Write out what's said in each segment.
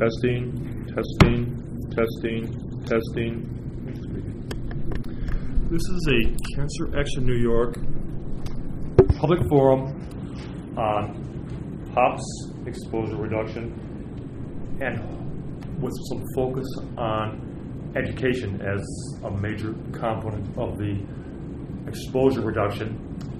Testing, testing, testing, testing. This is a Cancer Action New York public forum on POPs exposure reduction and with some focus on education as a major component of the exposure reduction.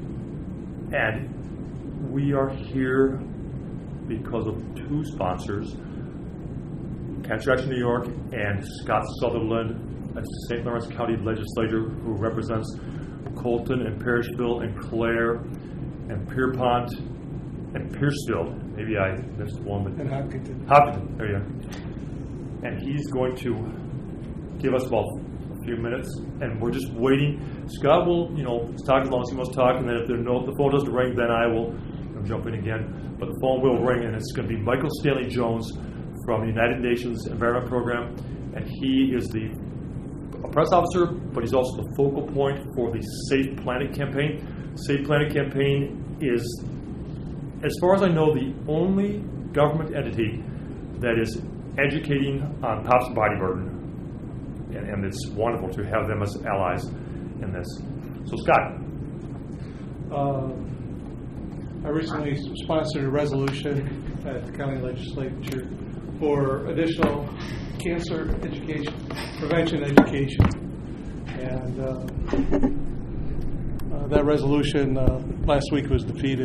And we are here because of two sponsors, Cancer Action New York and Scott Sutherland, a St. Lawrence County legislator who represents Colton and Parishville and Clare and Pierpont and Pierceville. Maybe I missed one. And Hopkinton. Hopkinton, there you go. And he's going to give us about a few minutes, and we're just waiting. Scott will, talk as long as he wants to talk, and then if the phone doesn't ring, then I will jump in again. But the phone will ring, and it's going to be Michael Stanley Jones from the United Nations Environment Program, and he is a press officer, but he's also the focal point for the Safe Planet Campaign. Safe Planet Campaign is, as far as I know, the only government entity that is educating on POPs body burden, and it's wonderful to have them as allies in this. So, Scott. I recently sponsored a resolution at the county legislature for additional cancer education, prevention education. And that resolution last week was defeated.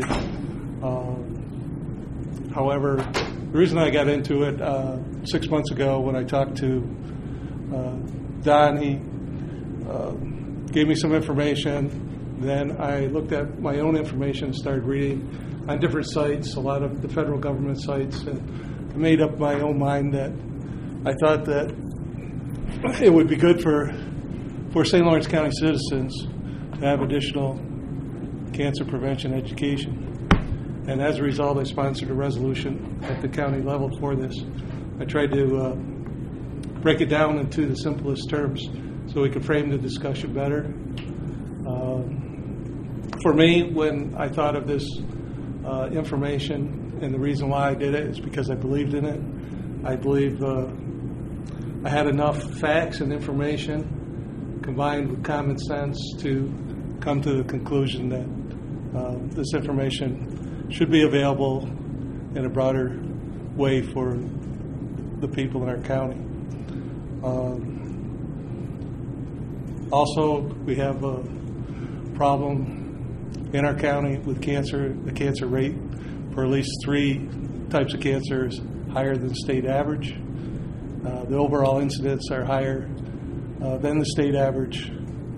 However, the reason I got into it 6 months ago when I talked to Don, he gave me some information. Then I looked at my own information and started reading on different sites, a lot of the federal government sites, and I made up my own mind that I thought that it would be good for St. Lawrence County citizens to have additional cancer prevention education. And as a result, I sponsored a resolution at the county level for this. I tried to break it down into the simplest terms so we could frame the discussion better. For me, when I thought of this information, and the reason why I did it is because I believed in it. I believe I had enough facts and information combined with common sense to come to the conclusion that this information should be available in a broader way for the people in our county. Also, we have a problem in our county with cancer. The cancer rate for at least 3 types of cancer is higher than state average. The overall incidents are higher than the state average.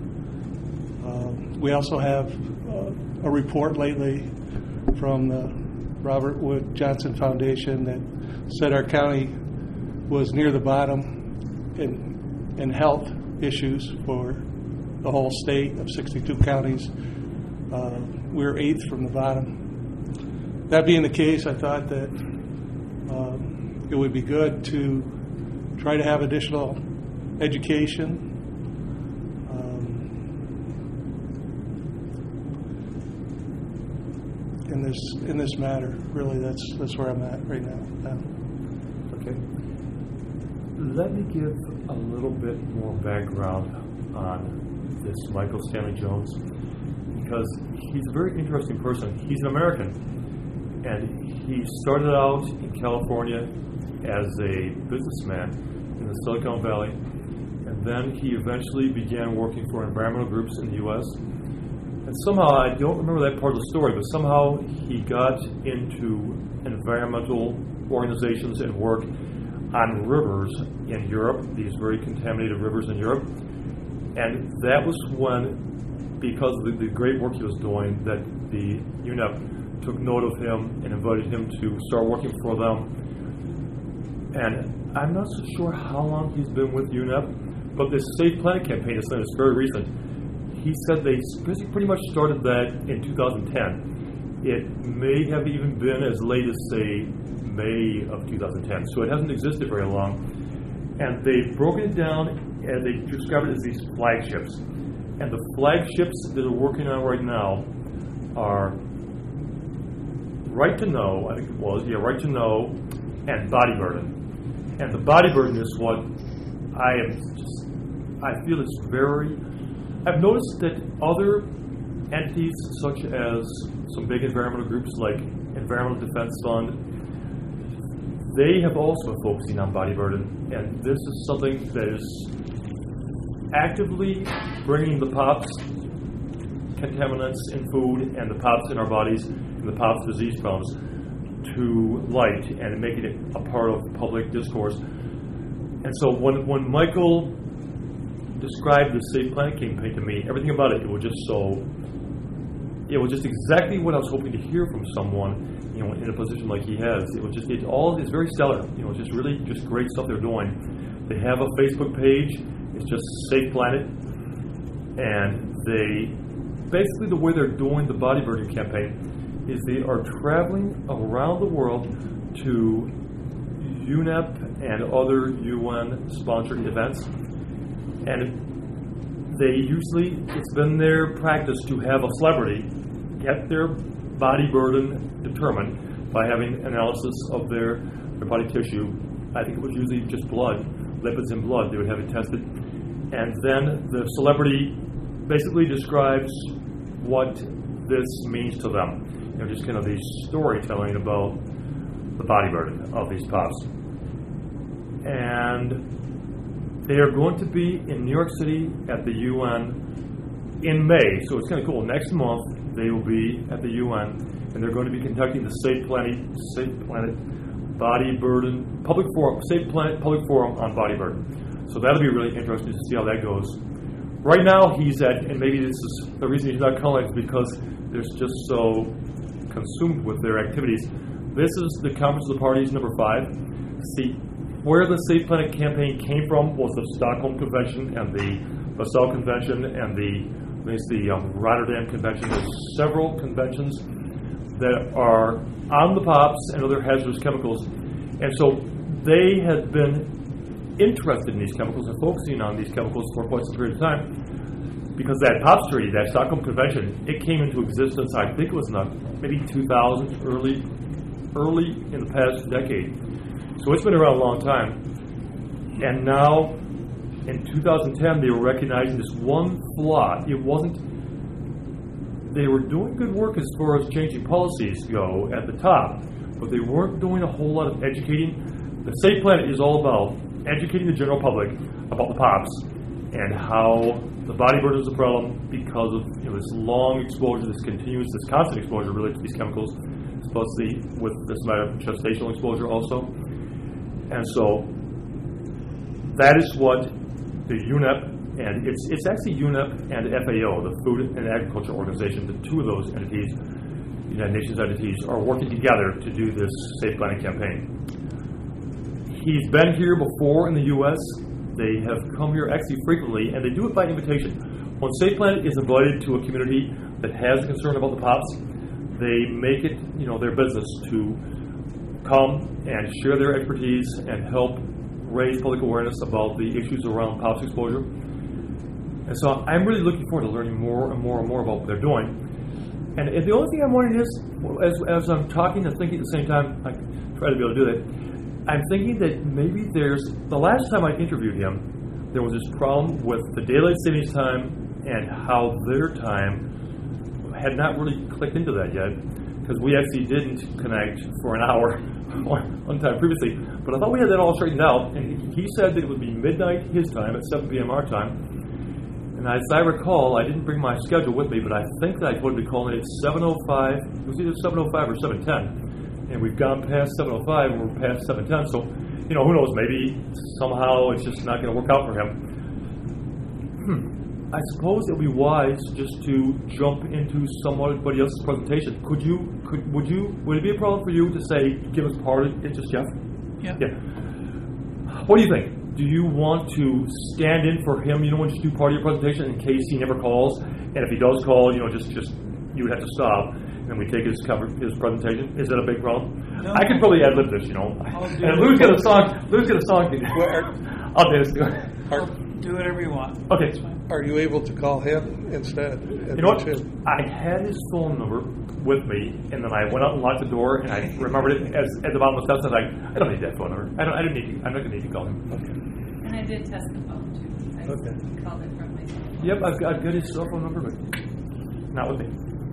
We also have a report lately from the Robert Wood Johnson Foundation that said our county was near the bottom in health issues for the whole state of 62 counties. We're 8th from the bottom. That being the case, I thought that it would be good to try to have additional education in this matter. Really, that's where I'm at right now. Okay. Let me give a little bit more background on this Michael Stanley Jones, because he's a very interesting person. He's an American, and he started out in California as a businessman in the Silicon Valley, and then he eventually began working for environmental groups in the U.S. And somehow, I don't remember that part of the story, but somehow he got into environmental organizations and work on rivers in Europe, these very contaminated rivers in Europe. And that was when, because of the great work he was doing, that the UNEP took note of him and invited him to start working for them. And I'm not so sure how long he's been with UNEP, but this Safe Planet campaign is very recent. He said they pretty much started that in 2010. It may have even been as late as, say, May of 2010. So it hasn't existed very long. And they've broken it down, and they describe it as these flagships. And the flagships that are working on right now are Right to Know, I think it was, Right to Know, and Body Burden. And the body burden is what I feel is very. I've noticed that other entities, such as some big environmental groups like Environmental Defense Fund, they have also been focusing on body burden, and this is something that is actively bringing the POPs contaminants in food and the POPs in our bodies and the POPs disease problems to light and making it a part of public discourse. And so when Michael described the Safe Planet campaign to me, everything about it was just exactly what I was hoping to hear from someone, in a position like he has. It's very stellar. Just really just great stuff they're doing. They have a Facebook page. It's just Safe Planet, and they basically the way they're doing the body burden campaign is they are traveling around the world to UNEP and other UN-sponsored events, and it's been their practice to have a celebrity get their body burden determined by having analysis of their body tissue. I think it was usually just blood, lipids in blood. They would have it tested, and then the celebrity basically describes what this means to them. Just kind of the storytelling about the body burden of these POPs. And they are going to be in New York City at the UN in May, so it's kind of cool. Next month, they will be at the UN, and they're going to be conducting the Safe Planet Body Burden Public Forum, Safe Planet Public Forum on Body Burden. So that'll be really interesting to see how that goes. Right now, he's at, and maybe this is the reason he's not calling, is because they're just so consumed with their activities. This is the Conference of the Parties, number 5. See, where the Safe Planet campaign came from was the Stockholm Convention and the Basel Convention and the Rotterdam Convention. There's several conventions that are on the POPs and other hazardous chemicals. And so they had been interested in these chemicals and focusing on these chemicals for quite some period of time, because that POPs treaty, that Stockholm Convention, it came into existence, I think it was maybe 2000, early in the past decade. So it's been around a long time. And now, in 2010, they were recognizing this one flaw. They were doing good work as far as changing policies go at the top, but they weren't doing a whole lot of educating. The Safe Planet is all about educating the general public about the POPs and how the body burden is a problem because of this long exposure, this constant exposure really to these chemicals, supposedly with this matter of gestational exposure also. And so that is what the UNEP, and it's actually UNEP and FAO, the Food and Agriculture Organization, the two of those entities, United Nations entities, are working together to do this Safe Planet campaign. He's been here before in the U.S. They have come here actually frequently, and they do it by invitation. When Safe Planet is invited to a community that has a concern about the POPs, they make it their business to come and share their expertise and help raise public awareness about the issues around POPs exposure. And so I'm really looking forward to learning more and more and more about what they're doing. And the only thing I'm wondering is, as I'm talking and thinking at the same time, I try to be able to do that, I'm thinking that maybe the last time I interviewed him, there was this problem with the daylight savings time and how their time had not really clicked into that yet, because we actually didn't connect for an hour one time previously. But I thought we had that all straightened out, and he said that it would be midnight his time at 7 p.m. our time. And as I recall, I didn't bring my schedule with me, but I think that I told him to call it at 7:05. It was either 7:05 or 7:10. And we've gone past 7:05 and we're past 7:10. So, who knows, maybe somehow it's just not going to work out for him. I suppose it would be wise just to jump into somebody else's presentation. Would it be a problem for you to say, give us part of it, just Jeff? Yeah. What do you think? Do you want to stand in for him, and just do part of your presentation in case he never calls? And if he does call, just you would have to stop, and we take his presentation. Is that a big problem? No. I could probably ad-lib this, And Lou's got a song. Lou's got a song. I'll dance to it. Do whatever you want. Okay. That's fine. Are you able to call him instead? You know what? I had his phone number with me, and then I went out and locked the door, and I remembered it at the bottom of the steps. I was like, I don't need that phone number. I'm not going to need to call him. Okay. And I did test the phone too. I called it from my cell phone. Yep, I've got his cell phone number, but not with me.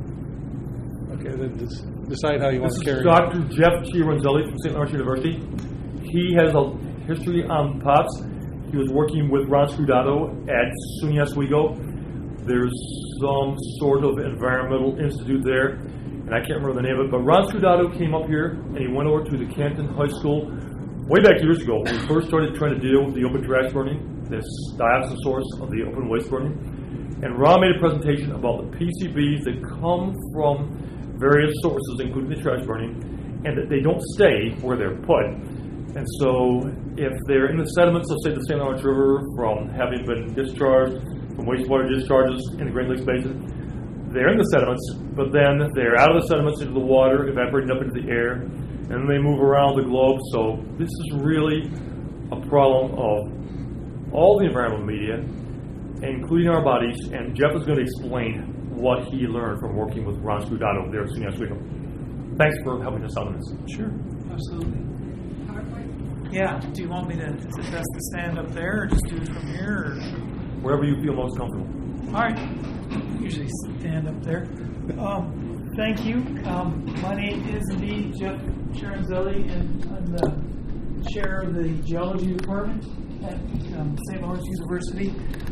Okay, then decide how you want This to carry is it. Dr. Jeff Chiaronzelli from St. Lawrence University. He has a history on POPs. He was working with Ron Scudato at SUNY Oswego. There's some sort of environmental institute there, and I can't remember the name of it, but Ron Scudato came up here, and he went over to the Canton High School way back years ago when we first started trying to deal with the open trash burning, this dioxin source of the open waste burning. And Ron made a presentation about the PCBs that come from various sources, including the trash burning, and that they don't stay where they're put. And so if they're in the sediments, let's say the St. Lawrence River, from having been discharged from wastewater discharges in the Great Lakes Basin, they're in the sediments, but then they're out of the sediments into the water, evaporating up into the air, and then they move around the globe. So this is really a problem of all the environmental media, including our bodies, and Jeff is going to explain what he learned from working with Ron Scudato there at SUNY Oswego. Thanks for helping us out on this. Sure, absolutely. PowerPoint? Yeah. Do you want me to, is it best to stand up there or just do it from here? Or? Wherever you feel most comfortable. All right. Usually stand up there. Thank you. My name is indeed Jeff Chiaronzelli, and I'm the chair of the geology department at St. Lawrence University.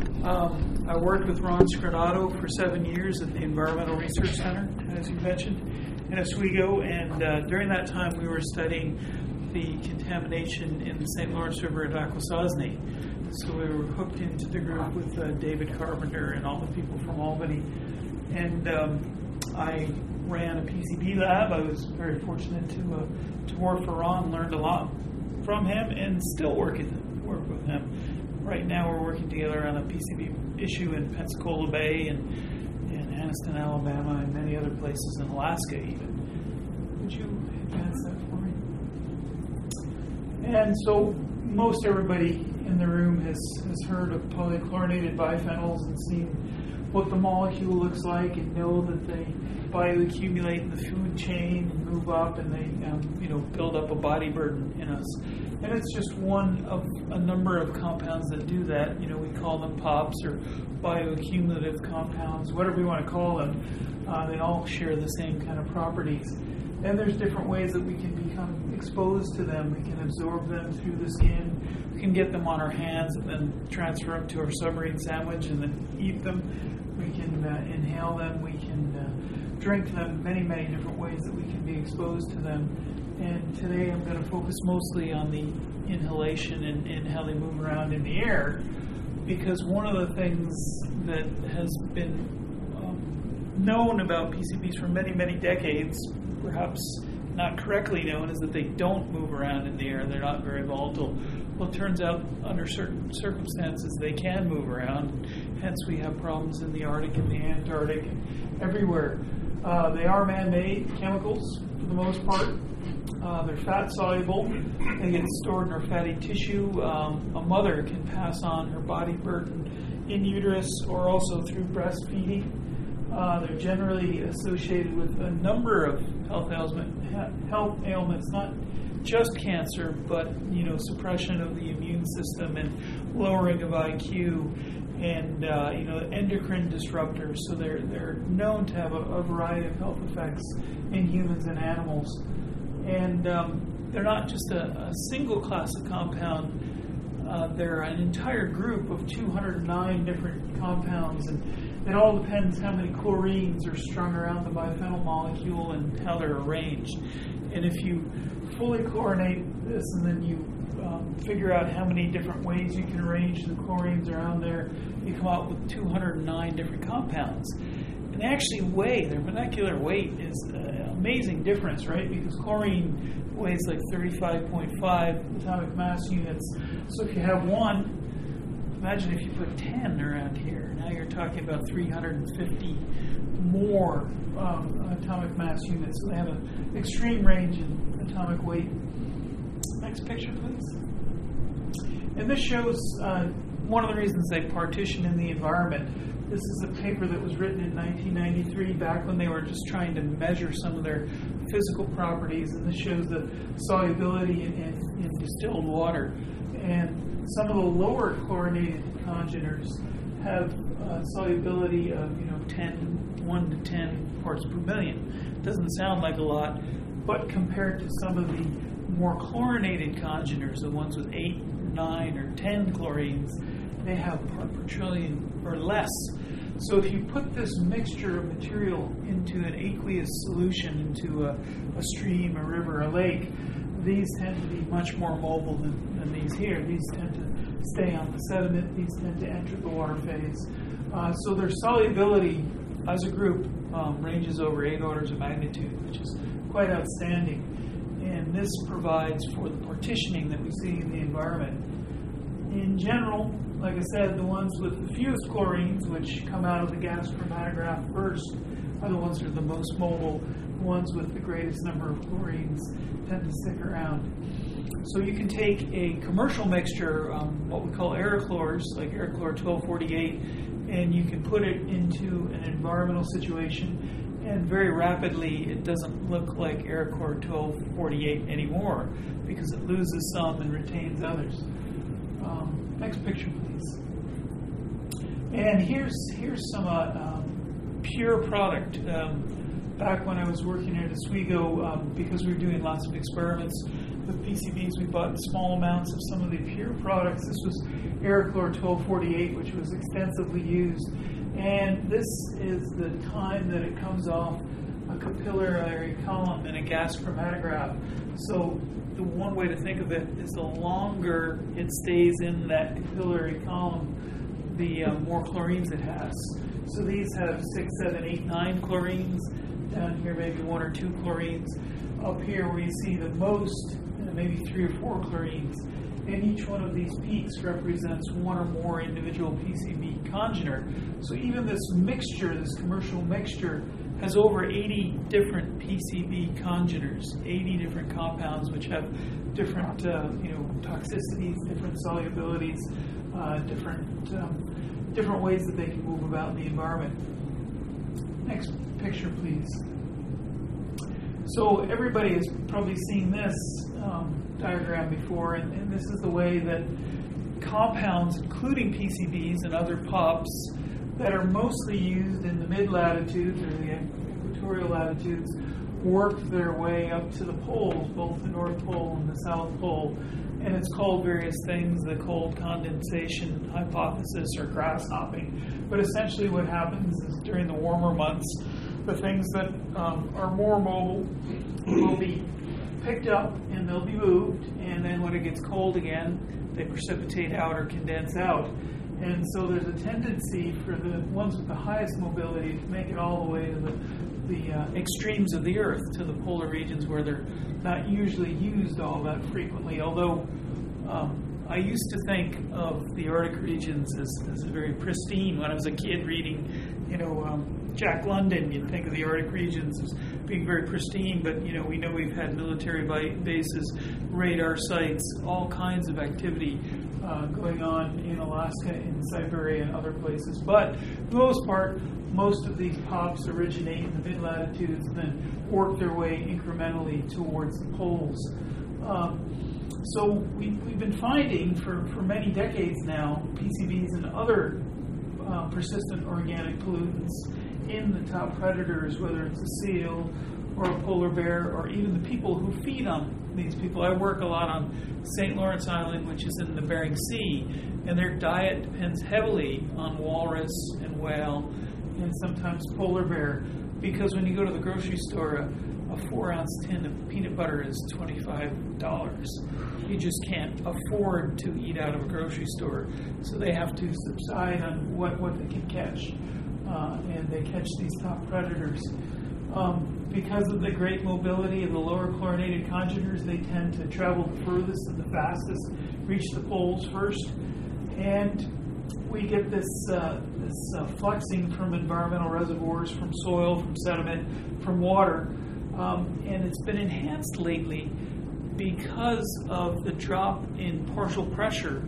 I worked with Ron Scudato for 7 years at the Environmental Research Center, as you mentioned, in Oswego, and during that time we were studying the contamination in the St. Lawrence River at Akwesasne. So we were hooked into the group with David Carpenter and all the people from Albany. And I ran a PCB lab. I was very fortunate to work for Ron, learned a lot from him, and still work with him. Right now we're working together on a PCB issue in Pensacola Bay and in Anniston, Alabama, and many other places in Alaska even. Would you advance that for me? And so most everybody in the room has heard of polychlorinated biphenyls and seen what the molecule looks like and know that they bioaccumulate in the food chain and move up, and they build up a body burden in us. And it's just one of a number of compounds that do that. We call them POPs or bioaccumulative compounds, whatever you want to call them. They all share the same kind of properties. And there's different ways that we can become exposed to them. We can absorb them through the skin. We can get them on our hands and then transfer them to our submarine sandwich and then eat them. We can inhale them. We can drink them. Many, many different ways that we can be exposed to them. And today I'm going to focus mostly on the inhalation and how they move around in the air, because one of the things that has been known about PCBs for many, many decades, perhaps not correctly known, is that they don't move around in the air. They're not very volatile. Well, it turns out under certain circumstances they can move around. Hence we have problems in the Arctic and the Antarctic and everywhere. They are man-made chemicals for the most part. They're fat-soluble. They get stored in our fatty tissue. A mother can pass on her body burden in uterus or also through breastfeeding. They're generally associated with a number of health ailments, not just cancer, but suppression of the immune system and lowering of IQ, and endocrine disruptors. So they're known to have a variety of health effects in humans and animals. And they're not just a single class of compound. They're an entire group of 209 different compounds, and it all depends how many chlorines are strung around the biphenyl molecule and how they're arranged. And if you fully chlorinate this and then you figure out how many different ways you can arrange the chlorines around there, you come out with 209 different compounds. And they actually weigh, their molecular weight is an amazing difference, right? Because chlorine weighs like 35.5 atomic mass units. So if you have one, imagine if you put 10 around here. Now you're talking about 350 more atomic mass units. So they have an extreme range in atomic weight. Next picture, please. And this shows one of the reasons they partition in the environment, this is a paper that was written in 1993, back when they were just trying to measure some of their physical properties, and this shows the solubility in distilled water. And some of the lower chlorinated congeners have solubility of 1 to 10 parts per million. Doesn't sound like a lot, but compared to some of the more chlorinated congeners, the ones with 8, 9, or 10 chlorines, they have part per trillion or less. So if you put this mixture of material into an aqueous solution, into a stream, a river, a lake, these tend to be much more mobile than these here. These tend to stay on the sediment. These tend to enter the water phase. So their solubility as a group ranges over 8 orders of magnitude, which is quite outstanding. And this provides for the partitioning that we see in the environment. In general, like I said, the ones with the fewest chlorines, which come out of the gas chromatograph first, are the ones that are the most mobile. The ones with the greatest number of chlorines tend to stick around. So you can take a commercial mixture, what we call aerochlors, like Aerochlor 1248, and you can put it into an environmental situation, and very rapidly it doesn't look like Aerochlor 1248 anymore because it loses some and retains others. Next picture, please. And here's some pure product. Back when I was working at Oswego, because we were doing lots of experiments with PCBs, we bought small amounts of some of the pure products. This was Aerochlor 1248, which was extensively used. And this is the time that it comes off a capillary column in a gas chromatograph. So the one way to think of it is the longer it stays in that capillary column, the more chlorines it has. So these have 6, 7, 8, 9 chlorines. Down here, maybe 1 or 2 chlorines. Up here, where you see the most, maybe 3 or 4 chlorines. And each one of these peaks represents 1 or more individual PCB congener. So even this mixture, this commercial mixture, has over 80 different PCB congeners, 80 different compounds which have different toxicities, different solubilities, different ways that they can move about in the environment. Next picture, please. So everybody has probably seen this diagram before, and this is the way that compounds, including PCBs and other POPs, that are mostly used in the mid-latitudes or the equatorial latitudes, work their way up to the poles, both the North Pole and the South Pole. And it's called various things, the cold condensation hypothesis or grasshopping. But essentially what happens is during the warmer months, the things that are more mobile will be picked up and they'll be moved. And then when it gets cold again, they precipitate out or condense out. And so there's a tendency for the ones with the highest mobility to make it all the way to the extremes of the Earth, to the polar regions where they're not usually used all that frequently. Although I used to think of the Arctic regions as very pristine. When I was a kid reading, Jack London, you'd think of the Arctic regions as being very pristine, but we know we've had military bases, radar sites, all kinds of activity going on in Alaska, in Siberia, and other places. But for the most part, most of these POPs originate in the mid-latitudes and then work their way incrementally towards the poles. So we've been finding for many decades now PCBs and other persistent organic pollutants in the top predators, whether it's a seal or a polar bear or even the people who feed on these people. I work a lot on St. Lawrence Island, which is in the Bering Sea, and their diet depends heavily on walrus and whale and sometimes polar bear, because when you go to the grocery store, a 4-ounce tin of peanut butter is $25. You just can't afford to eat out of a grocery store, so they have to subside on what they can catch, and they catch these top predators. Because of the great mobility of the lower chlorinated congeners, they tend to travel the furthest and the fastest, reach the poles first, and we get this fluxing from environmental reservoirs, from soil, from sediment, from water, and it's been enhanced lately because of the drop in partial pressure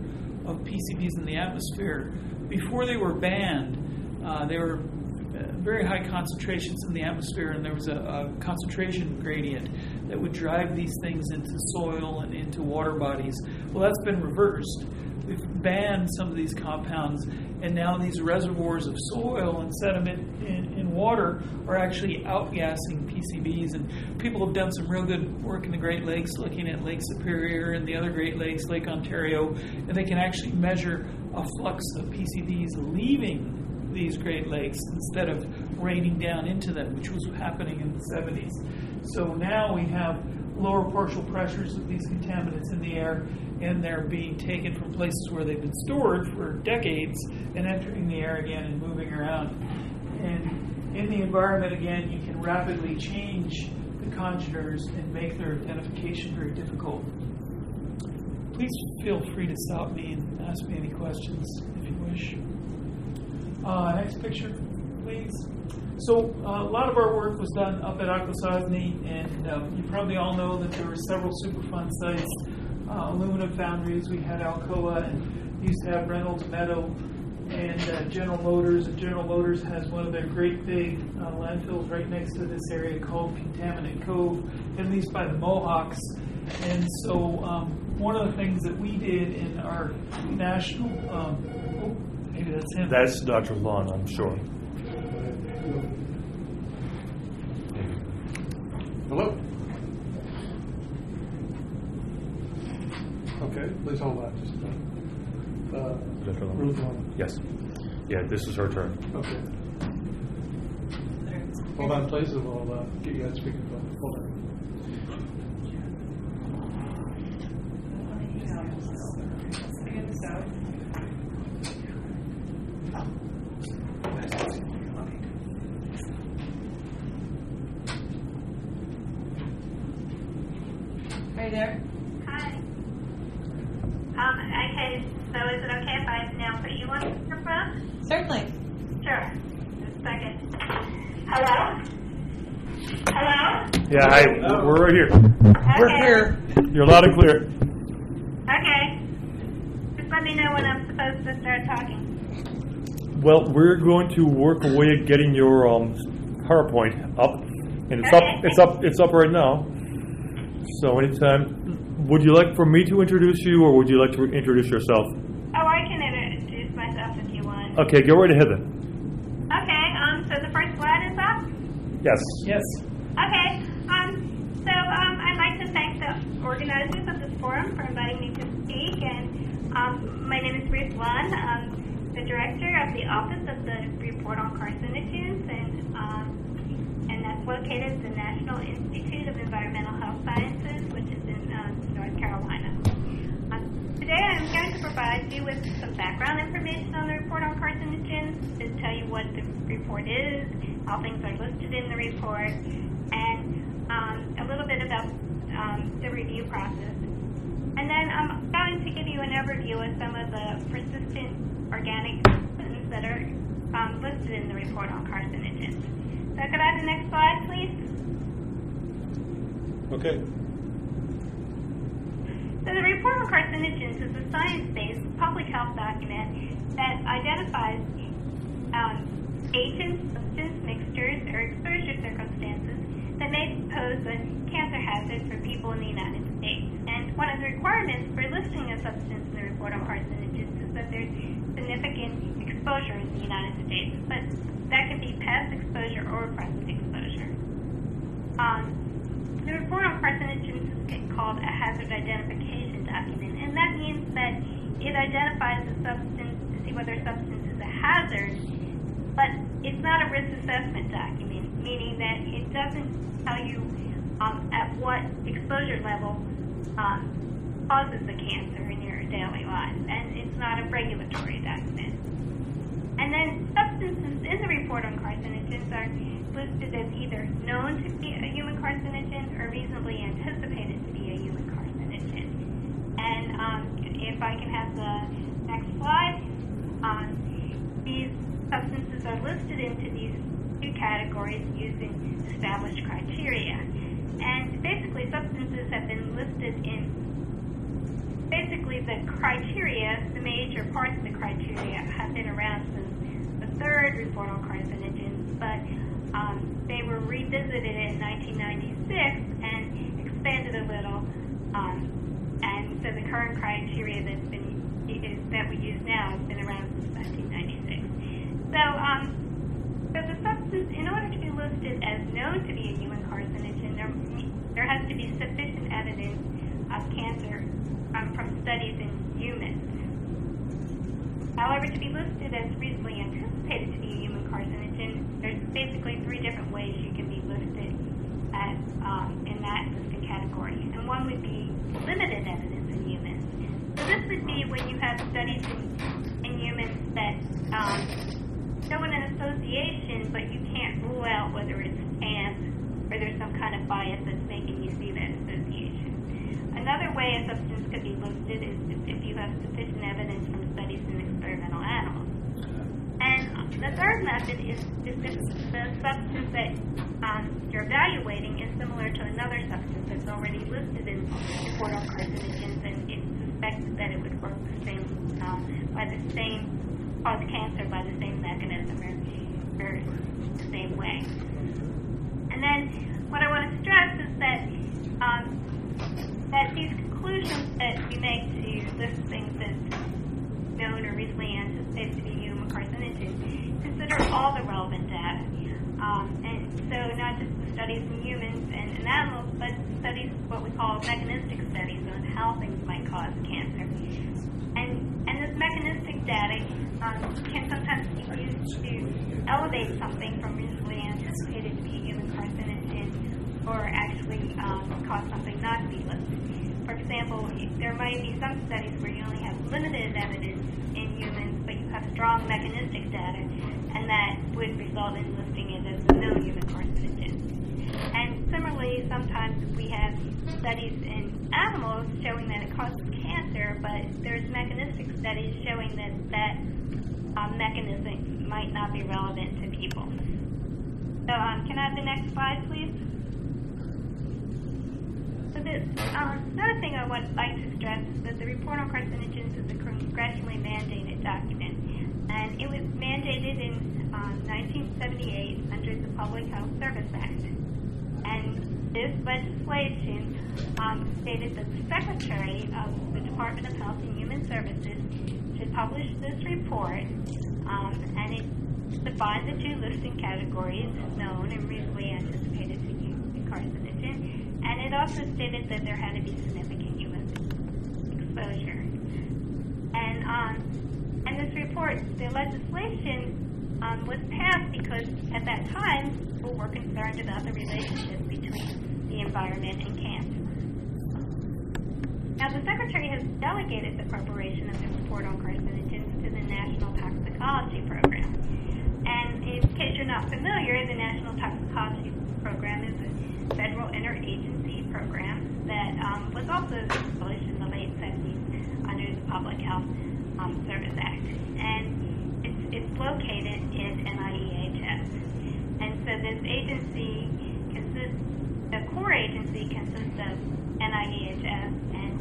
of PCBs in the atmosphere. Before they were banned, they were very high concentrations in the atmosphere, and there was a concentration gradient that would drive these things into soil and into water bodies. Well, that's been reversed. We've banned some of these compounds, and now these reservoirs of soil and sediment in water are actually outgassing PCBs. And people have done some real good work in the Great Lakes, looking at Lake Superior and the other Great Lakes, Lake Ontario, and they can actually measure a flux of PCBs leaving these Great Lakes instead of raining down into them, which was happening in the 70s. So now we have lower partial pressures of these contaminants in the air, and they're being taken from places where they've been stored for decades and entering the air again and moving around. And in the environment, again, you can rapidly change the congeners and make their identification very difficult. Please feel free to stop me and ask me any questions if you wish. Next picture, please. So a lot of our work was done up at Akwesasne, and you probably all know that there were several Superfund sites, aluminum foundries. We had Alcoa, and used to have Reynolds Meadow, and General Motors. And General Motors has one of their great big landfills right next to this area called Contaminant Cove, at least by the Mohawks. And so one of the things that we did in our national, maybe that's him. That's Dr. Lund, I'm sure. Hello? Okay, please hold on just a minute. Dr. Lund? Ruth Lund. Yes. Yeah, this is her turn. Okay. Hold on, please, and we'll get you on speakerphone. Hold on. Are you there? Hi. Okay, so is it okay if I now put you on speakerphone? Certainly. Sure. Just a second. Hello? Hello? Yeah, hi. We're right here. We're Okay. here. You're loud and clear. Okay. Just let me know when I'm supposed to start talking. Well, we're going to work away at getting your PowerPoint up, and it's up right now. So anytime, would you like for me to introduce you, or would you like to introduce yourself? Oh, I can introduce myself if you want. Okay, go right ahead then. Okay, so the first slide is up? Yes. Yes. Okay, so I'd like to thank the organizers of this forum for inviting me to speak, and my name is Ruth Lund. I'm the director of the Office of the Report on Carcinogens, and that's located at the National Institute of Environmental Health Sciences, which is in North Carolina. Today I'm going to provide you with some background information on the Report on Carcinogens, to tell you what the report is, how things are listed in the report, and a little bit about the review process. And then I'm going to give you an overview of some of the persistent organic pollutants that are listed in the Report on Carcinogens. So could I have the next slide, please? Okay. So the Report on Carcinogens is a science-based public health document that identifies agents, substance mixtures, or exposure circumstances that may pose a cancer hazard for people in the United States. And one of the requirements for listing a substance in the Report on Carcinogens is that there's significant exposure in the United States, but that could be past exposure or present exposure. The Report on Carcinogens is called a hazard identification document, and that means that it identifies a substance to see whether a substance is a hazard, but it's not a risk assessment document, meaning that it doesn't tell you at what exposure level causes the cancer in your daily life, and it's not a regulatory document. And then substances in the Report on Carcinogens are listed as either known to be a human carcinogen or reasonably anticipated to be a human carcinogen. And if I can have the next slide, these substances are listed into these two categories using established criteria. And basically substances have been listed in basically the criteria, the major parts of the criteria have been around since the third report on carcinogens, but they were revisited in 1996 and expanded a little. And so the current criteria that we use now has been around since 1996. So the substance, in order to be listed as known to be a human carcinogen, there has to be sufficient evidence of cancer from studies in humans. However, to be listed as reasonably anticipated to be a human carcinogen, there's basically three different ways you can be listed as in that listed category. And one would be limited evidence in humans. So this would be when you have studies in humans that show an association, but you can't rule out whether it's ants or there's some kind of bias that's making you see that association. Another way a substance could be listed is if you have sufficient evidence from studies in experimental animals. And the third method is if the substance that you're evaluating is similar to another substance that's already listed in report on carcinogens, and it's suspected that it would work the same cause cancer by the same mechanism or the same way. And then what I want to stress is that these conclusions that we make to list things as known or reasonably anticipated to be human carcinogens consider all the relevant data. And so not just the studies in humans and in animals, but studies, what we call mechanistic studies on how things might cause cancer. And this mechanistic data can sometimes be used to elevate something from reasonably anticipated to be a human carcinogen or actually cause something not to be listed. For example, there might be some studies where you only have limited evidence in humans, but you have strong mechanistic data, and that would result in listing it as a known human carcinogen. And similarly, sometimes we have studies in animals showing that it causes cancer, but there's mechanistic studies showing that mechanism might not be relevant to people. So can I have the next slide, please? So another thing I would like to stress is that the report on carcinogens is a congressionally mandated document, and it was mandated in 1978 under the Public Health Service Act. And this legislation stated that the Secretary of the Department of Health and Human Services should publish this report, and it defined the two listing categories, known and reasonably anticipated to be carcinogen, and it also stated that there had to be significant human exposure. And this report, the legislation was passed because at that time people were concerned about the relationship between the environment and cancer. Now, the Secretary has delegated the preparation of the report on carcinogens to the National Toxicology Program. And in case you're not familiar, the National Toxicology Program is a federal interagency program that was also established in the late 70s under the Public Health Service Act. And it's located in NIEHS. And so this agency the core agency consists of NIEHS and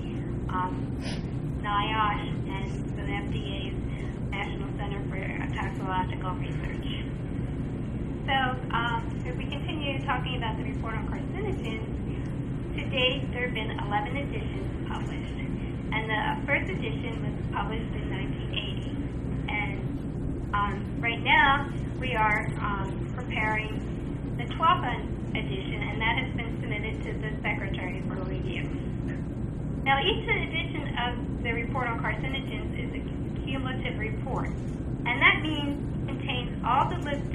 NIOSH and the FDA's National Center for Toxicological Research. So if we continue talking about the report on carcinogens, to date there have been 11 editions published. And the first edition was published in 1980. And right now we are preparing the 12th edition, and that has been submitted to the Secretary for review. Now, each edition of the report on carcinogens is a cumulative report, and that means contains all the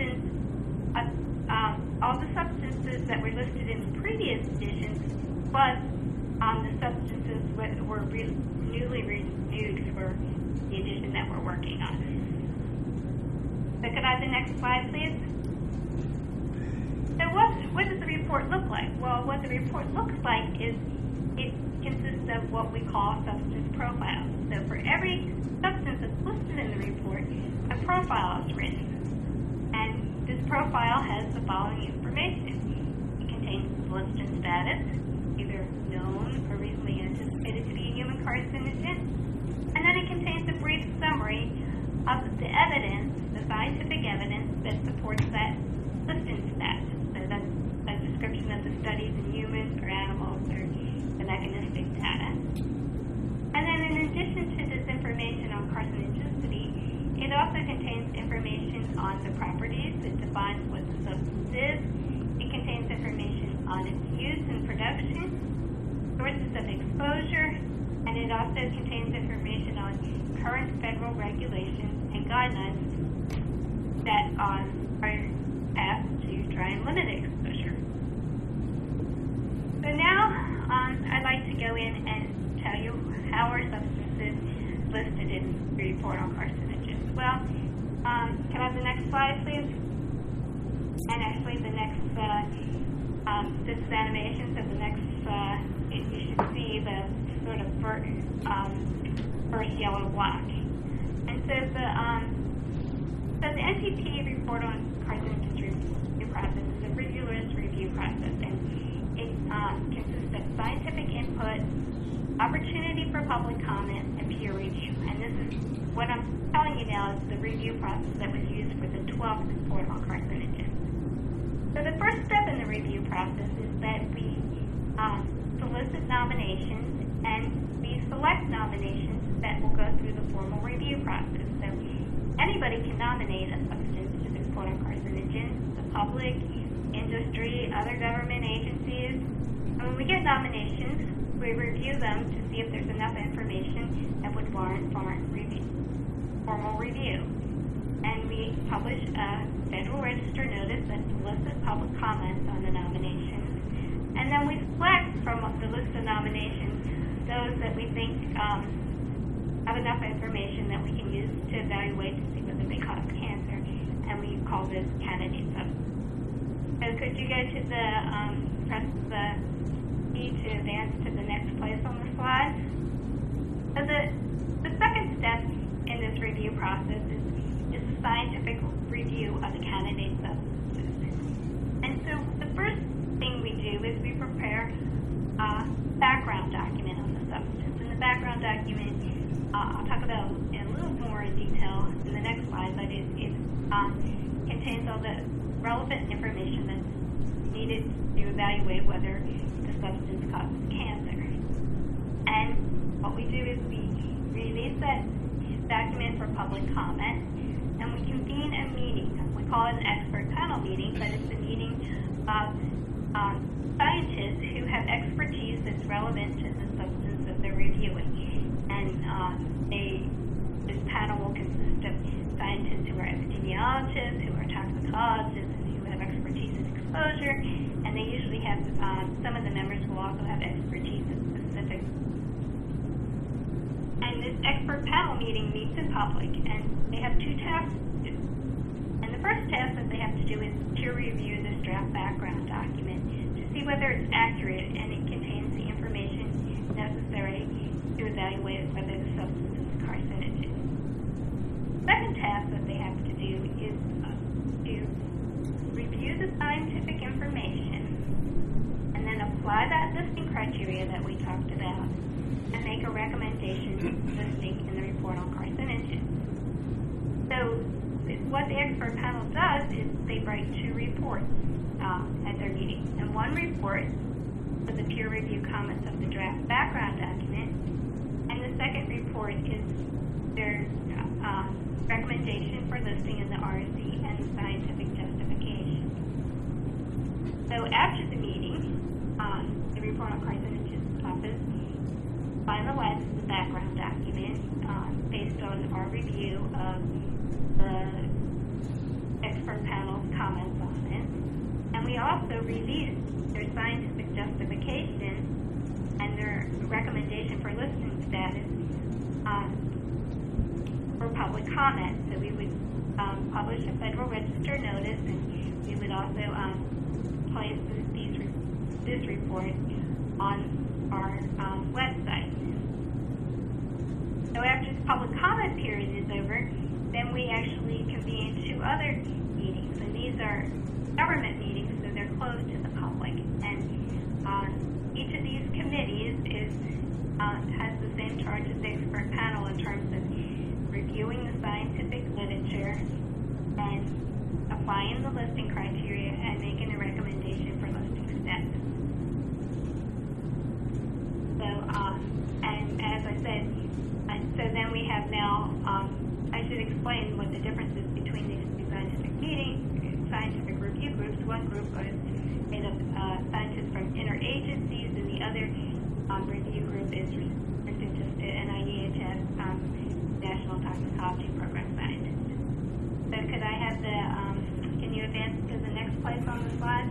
substances that were listed in the previous editions, plus the substances that were newly renewed for the edition that we're working on. So could I have the next slide, please? So what does the report look like? Well, what the report looks like is it consists of what we call substance profiles. So for every substance that's listed in the report, a profile is written. And this profile has the following information. It contains listed status, either known or reasonably anticipated to be a human carcinogen, that supports that listing status. So that's a description of the studies in humans or animals or the mechanistic data. And then in addition to this information on carcinogenicity, it also contains information on the properties. It defines what the substance is. It contains information on its use and production, sources of exposure, and it also contains information on current federal regulations and guidelines that are passed to try and limit exposure. So now I'd like to go in and tell you how are substances listed in the report on carcinogens. Well, can I have the next slide, please? And actually the next, this is animation, so the next, you should see the sort of first yellow block. And so the NPP report on carcinogens review process is a rigorous review process, and it consists of scientific input, opportunity for public comment, and peer review. And this is what I'm telling you now is the review process that was used for the 12th report on carcinogens. So the first step in the review process is that we solicit nominations, and we select nominations that will go through the formal review process. So anybody can nominate a substance to the report on carcinogens, the public, industry, other government agencies. And when we get nominations, we review them to see if there's enough information that would warrant formal review. And we publish a Federal Register notice that solicits public comments on the nominations. And then we select from the list of nominations those that we think have enough information that we can use to evaluate to see whether they cause cancer, and we call this candidate substance. So could you go to the, press the key to advance to the next place on the slide? So the second step in this review process is the scientific review of the candidate substances. And so the first thing we do is we prepare a background document on the substance. And the background document, I'll talk about in a little more in detail in the next slide, but it contains all the relevant information that's needed to evaluate whether the substance causes cancer. And what we do is we release that document for public comment, and we convene a meeting. We call it an expert panel meeting, but it's a meeting of scientists who have expertise that's relevant to the substance that they're reviewing. And this panel will consist of scientists who are epidemiologists, who are toxicologists, who have expertise in exposure, and they usually have, some of the members will also have expertise in specific. And this expert panel meeting meets in public, and they have two tasks to do. And the first task that they have to do is peer review this draft background document to see whether it's accurate and it contains the information necessary to evaluate whether the substance is a carcinogen. The second task that they have to do is to review the scientific information and then apply that listing criteria that we talked about and make a recommendation listing in the report on carcinogens. So what the expert panel does is they write two reports at their meeting. And one report with the peer review comments of the draft background document, and the second report is their recommendation for listing in the RC and scientific justification. So after the meeting, the report on carcinogens office finalizes the background document based on our review of the expert panel's comments on it. And we also release their scientific justification and their recommendation for listing status for public comment. So we would publish a Federal Register notice, and we would also place this report on our website. So after the public comment period is over, then we actually convene two other meetings, and these are government meetings, so they're closed to the public. And each of these committees has the same charge as the expert panel in terms of reviewing the scientific literature and applying the listing criteria and making a recommendation for listing status. So, and as I said, so then we have now, I should explain what the difference is between these two scientific review groups. One group is made of scientists from interagencies, and the other review group is restricted just to NIEHS, National Toxicology Program scientists. So could I have can you advance to the next place on the slide?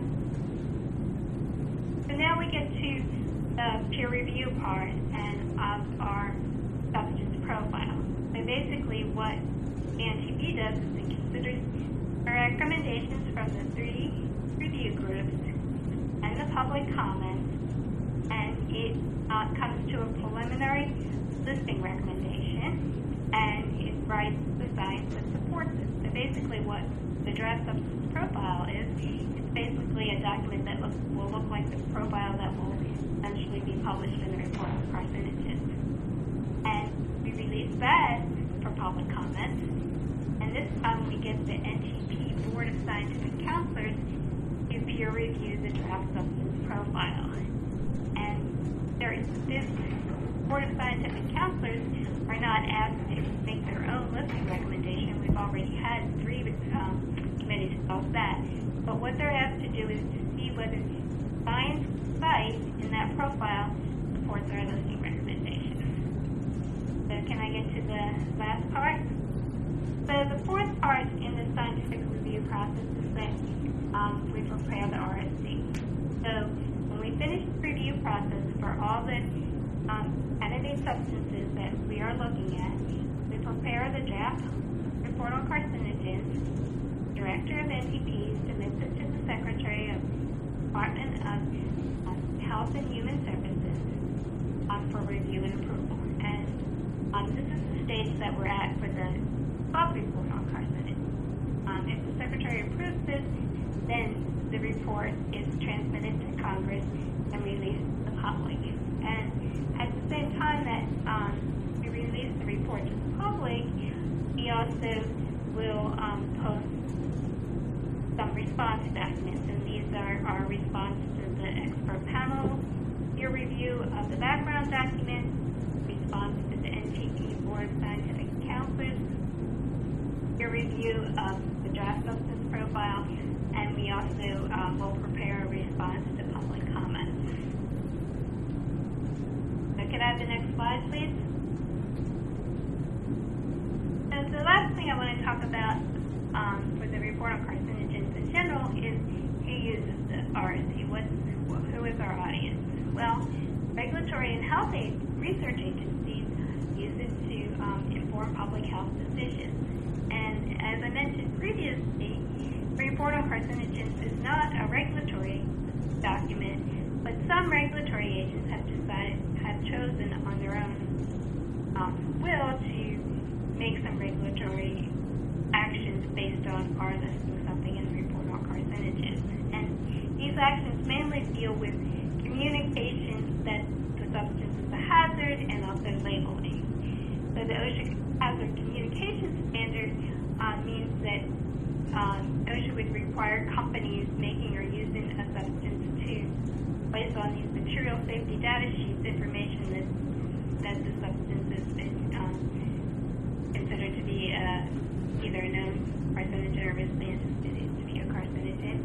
So now we get to the peer review part and of our substance profile. So basically what ANTP does is it considers the recommendations from the 3 review groups and the public comments, and it comes to a preliminary listing recommendation, and it writes the science that supports it. So basically what the draft substance profile is, it's basically a document that will look like the profile that will eventually be published in the report of carcinogens. And we release that for public comment, and this time we get the NTP Board of Scientific Counselors to peer review the draft substance profile. And this Board of Scientific Counselors are not asked to make their own listing recommendation. We've already had 3 committees of that. But what they're asked to do is to see whether science site in that profile supports our listing recommendation. So can I get to the last part? So the 4th part in the scientific review process is that we prepare the RSC. So when we finish the review process for all the candidate substances that we are looking at, we prepare the draft report on carcinogens. Director of NTP submits it to the Secretary of Department of Health and Human Services for review and approval. And this is the stage that we're at for the above report on carcinogens. If the Secretary approves this, then the report is transmitted to Congress and released to the public. And at the same time that we release the report to the public, we also will post some response documents, and these are our response to the expert panel, peer review of the background documents, response to the NTP Board of Scientific Counselors, peer review of the draft substance profile, and we also will prepare a response to public comments. So can I have the next slide, please? And the last thing I want to talk about for the report on carcinogens in general is who uses the RSC. Who is our audience? Well, regulatory and health research agencies use it to inform public health decisions. And as I mentioned previously, the report on carcinogens is not a regulatory document, but some regulatory agents have chosen on their own will to make some regulatory actions based on our listing something in the report on carcinogens. And these actions mainly deal with communications that the substance is a hazard and also labeling. So the OSHA hazard communication standard means that OSHA would require companies making or using a substance to place on these material safety data sheets information that the substance has been considered to be either a known carcinogen or riskly anticipated to be a carcinogen,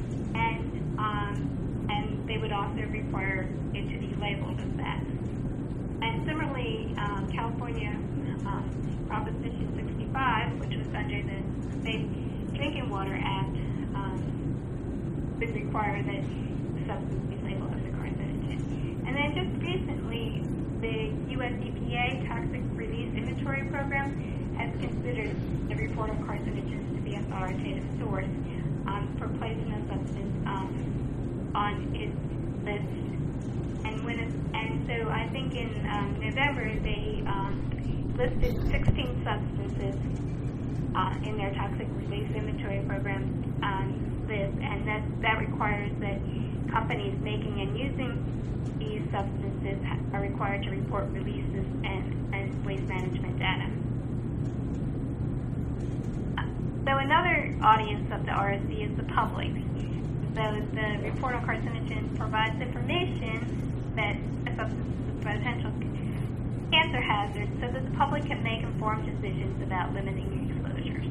and they would also require it to be labeled as that. And similarly, California Proposition 65, which was under the Safe Drinking Water Act, would require that the substance be labeled as a carcinogen. And then just recently, the U.S. EPA Toxic Release Inventory Program has considered the report on carcinogens to be an authoritative source for placing a substance on its list. And so I think in November they listed 16 substances in their toxic release inventory program list, and that requires that companies making and using these substances are required to report releases and waste management data. So another audience of the RSE is the public. So the report on carcinogens provides information that a substance is a potential cancer hazard so that the public can make informed decisions about limiting exposures.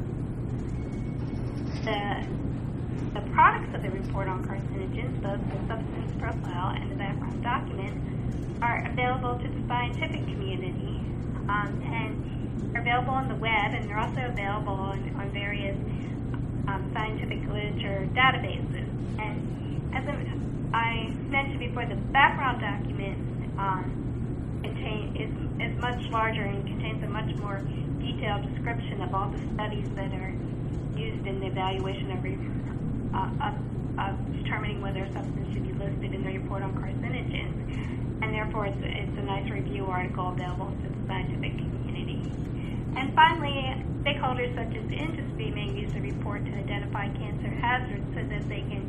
The products of the report on carcinogens, both the substance profile and the background document, are available to the scientific community and are available on the web, and they're also available on various scientific literature databases. And as I mentioned before, the background document is much larger and contains a much more detailed description of all the studies that are used in the evaluation of determining whether a substance should be listed in the report on carcinogens. And therefore, it's a nice review article available to the scientific community. And finally, stakeholders such as the industry may use the report to identify cancer hazards so that they can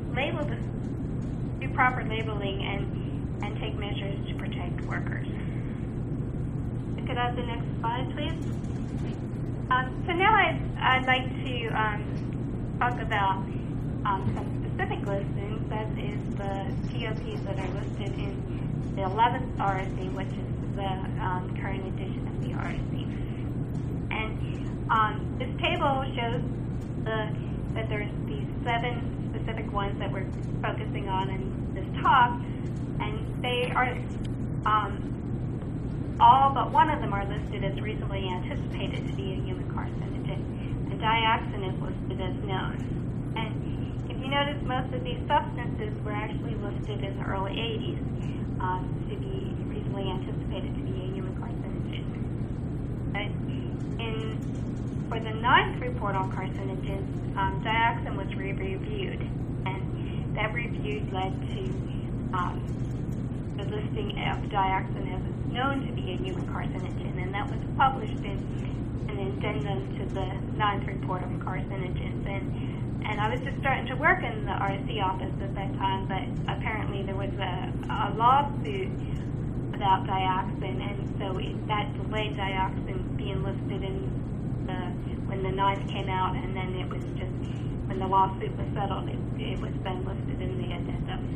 do proper labeling and take measures to protect workers. Could I have the next slide, please? So now I'd like to talk about some specific listings, that is the POPs that are listed in the 11th RSE, which is the current edition of the RSE. And this table shows that there's these 7 specific ones that we're focusing on in this talk, and they are all but one of them are listed as reasonably anticipated to be a human carcinogen, and dioxin is listed as known. And if you notice, most of these substances were actually listed in the early 80s to be reasonably anticipated to be a human carcinogen. For the 9th report on carcinogens, dioxin was reviewed, and that review led to the listing of dioxin as known to be a human carcinogen, and that was published in an addendum to the 9th report on carcinogens. And I was just starting to work in the RSE office at that time, but apparently there was a lawsuit about dioxin, and so that delayed dioxin being listed in when the 9th came out, and then it was just, when the lawsuit was settled, it was then listed in the addendum.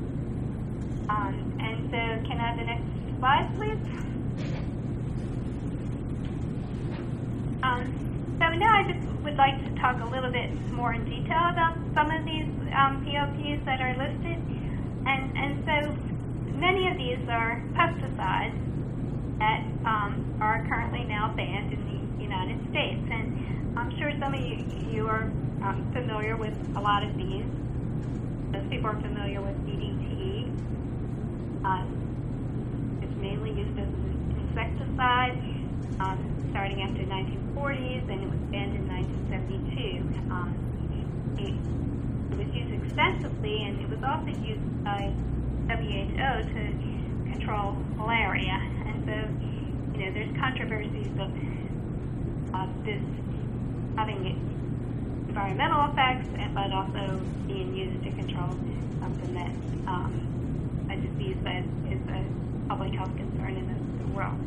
And so can I have the next slide, please? So now I just would like to talk a little bit more in detail about some of these POPs that are listed. And so many of these are pesticides that are currently now banned in the United States. And I'm sure some of you are familiar with a lot of these. Most people are familiar with DDT. It's mainly used as an insecticide starting after the 1940s, and it was banned in 1972. It was used extensively, and it was also used by WHO to control malaria. And so, there's controversies of this having environmental effects, but also being used to control something that a disease that is a public health concern in the world.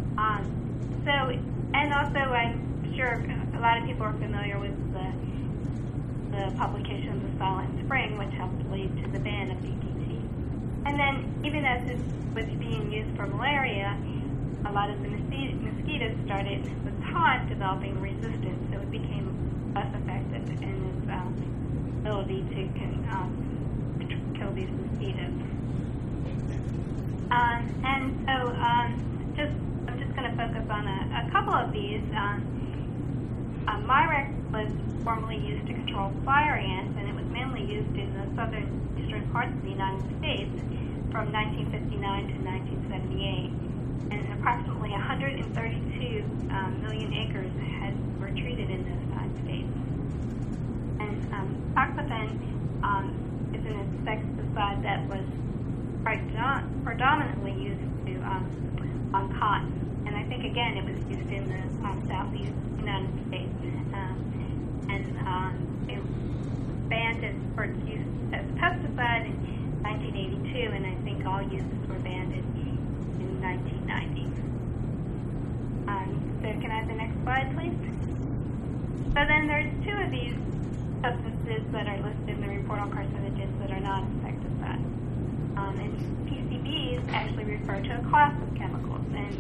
And also, I'm sure a lot of people are familiar with the publication of the Silent Spring, which helped lead to the ban of DDT. And then, even as this was being used for malaria, a lot of the mosquitoes started, with time, developing resistance, so it became less effective in its ability to kill these mosquitoes. And so, I'm just going to focus on a couple of these. Myrex was formerly used to control fire ants, and it was mainly used in the eastern parts of the United States from 1959 to 1978. And approximately 132 million acres were treated in the United States. And toxafen is an insecticide that was predominantly used on cotton. And I think, again, it was used in the southeast United States. It was banned for its use as a pesticide in 1982, and I think all uses were banned in 1990. So can I have the next slide, please? So So then there's two of these substances that are listed in the report on carcinogens that are not insecticides. And PCBs actually refer to a class of chemicals and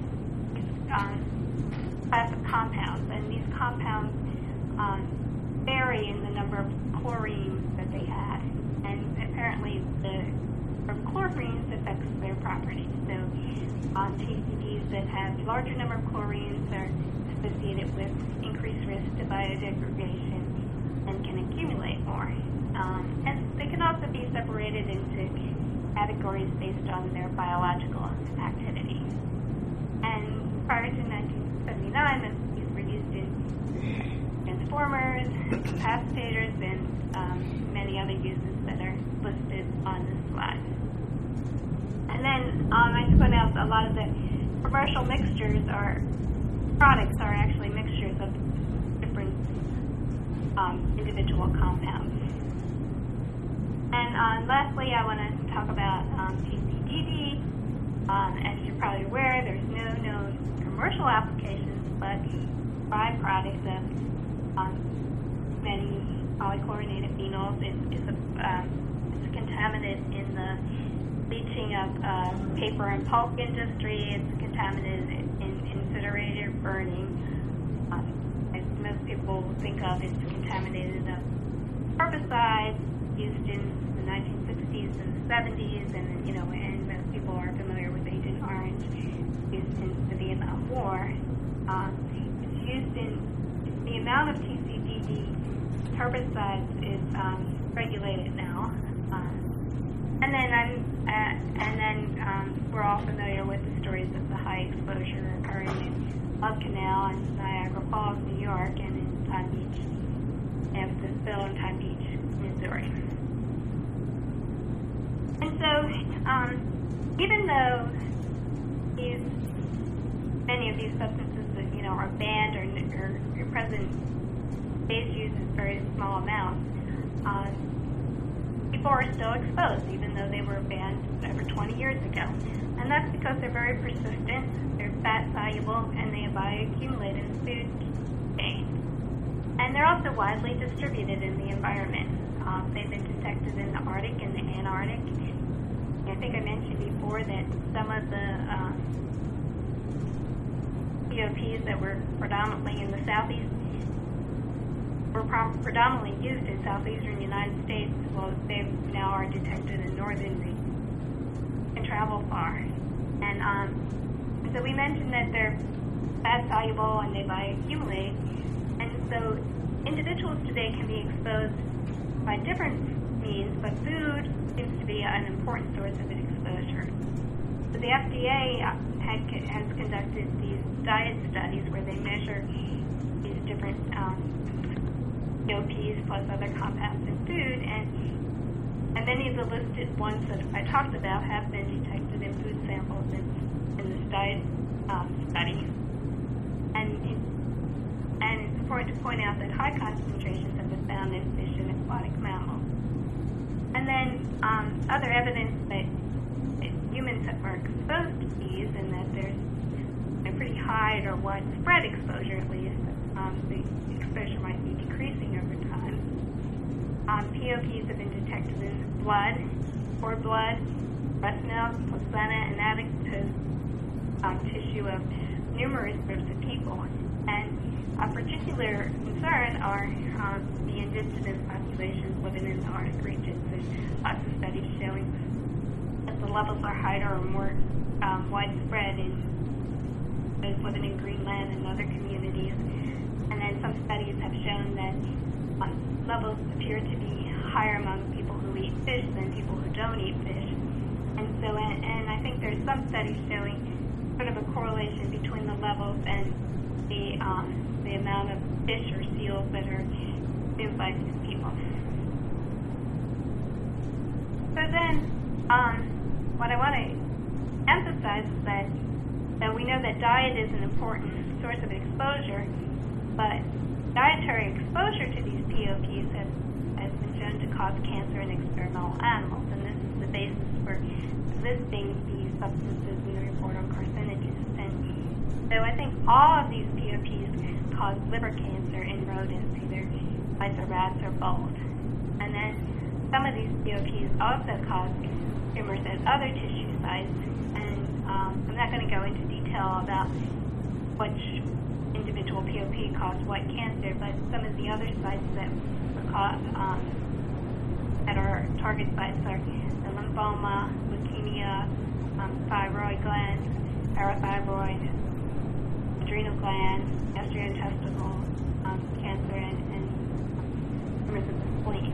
class of compounds. And these compounds vary in the number of chlorines that they had. And apparently the number of chlorines affects their properties. So PCBs that have larger number of chlorines are associated with increased risk to biodegradation and can accumulate more. And they can also be separated into categories based on their biological activity. And prior to 1979, these were used in transformers, capacitors, and many other uses that are listed on this slide. And then I should point out that a lot of the commercial mixtures or products are actually mixtures of different individual compounds. And lastly, I want to talk about PCBD. As you're probably aware, there's no known commercial applications, but byproducts of many polychlorinated phenols. It's a contaminant in the bleaching of paper and pulp industry. It's contaminated in incinerator burning. As most people think of, it's contaminated of herbicides used in the 1960s and the 70s, and and most people are familiar with Agent Orange, used in the Vietnam War. It's used in the amount of TCDD herbicides is regulated now, and then we're all familiar with the stories of the high exposure occurring in Love Canal and Niagara Falls, New York, and in Time Beach, Evansville, and Time Beach, Missouri. And so, even though many of these substances that are banned or present today's use in very small amounts, people are still exposed, even though they were banned over 20 years ago. And that's because they're very persistent, they're fat soluble, and they bioaccumulate in the food chain. And they're also widely distributed in the environment. They've been detected in the Arctic and the Antarctic. I think I mentioned before that some of the POPs that were predominantly in the southeast were predominantly used in southeastern United States. Well, they now are detected in northern regions and travel far. And so we mentioned that they're fat soluble and they bioaccumulate. And so individuals today can be exposed by different means, but food seems to be an important source of exposure. So the FDA has conducted these diet studies where they measure these different POPs plus other compounds in food, and many of the listed ones that I talked about have been detected in food samples in this diet study. And it's important to point out that high concentrations have been found in fish and aquatic mammals. And then other evidence that humans are exposed to these, and that there's a pretty high or widespread exposure, at least. The exposure might be decreasing over time. POPs have been detected in blood, cord blood, breast milk, placenta, and adipose tissue of numerous groups of people. And a particular concern are the indigenous populations living in the Arctic regions. There's lots of studies showing that the levels are higher or more widespread in those living in Greenland and other communities. And then some studies have shown that levels appear to be higher among people who eat fish than people who don't eat fish. And so, and I think there's some studies showing sort of a correlation between the levels and the amount of fish or seals that are consumed by people. So then, what I want to emphasize is that we know that diet is an important source of exposure, but dietary exposure to these POPs has been shown to cause cancer in experimental animals, and this is the basis for listing these substances in the report on carcinogens. And so I think all of these POPs cause liver cancer in rodents, either mice or rats or both. And then some of these POPs also cause tumors at other tissue sites. And I'm not going to go into detail about which individual POP caused what cancer, but some of the other sites that are target sites are the lymphoma, leukemia, thyroid gland, parathyroid, adrenal gland, gastrointestinal cancer, and tumors of the spleen.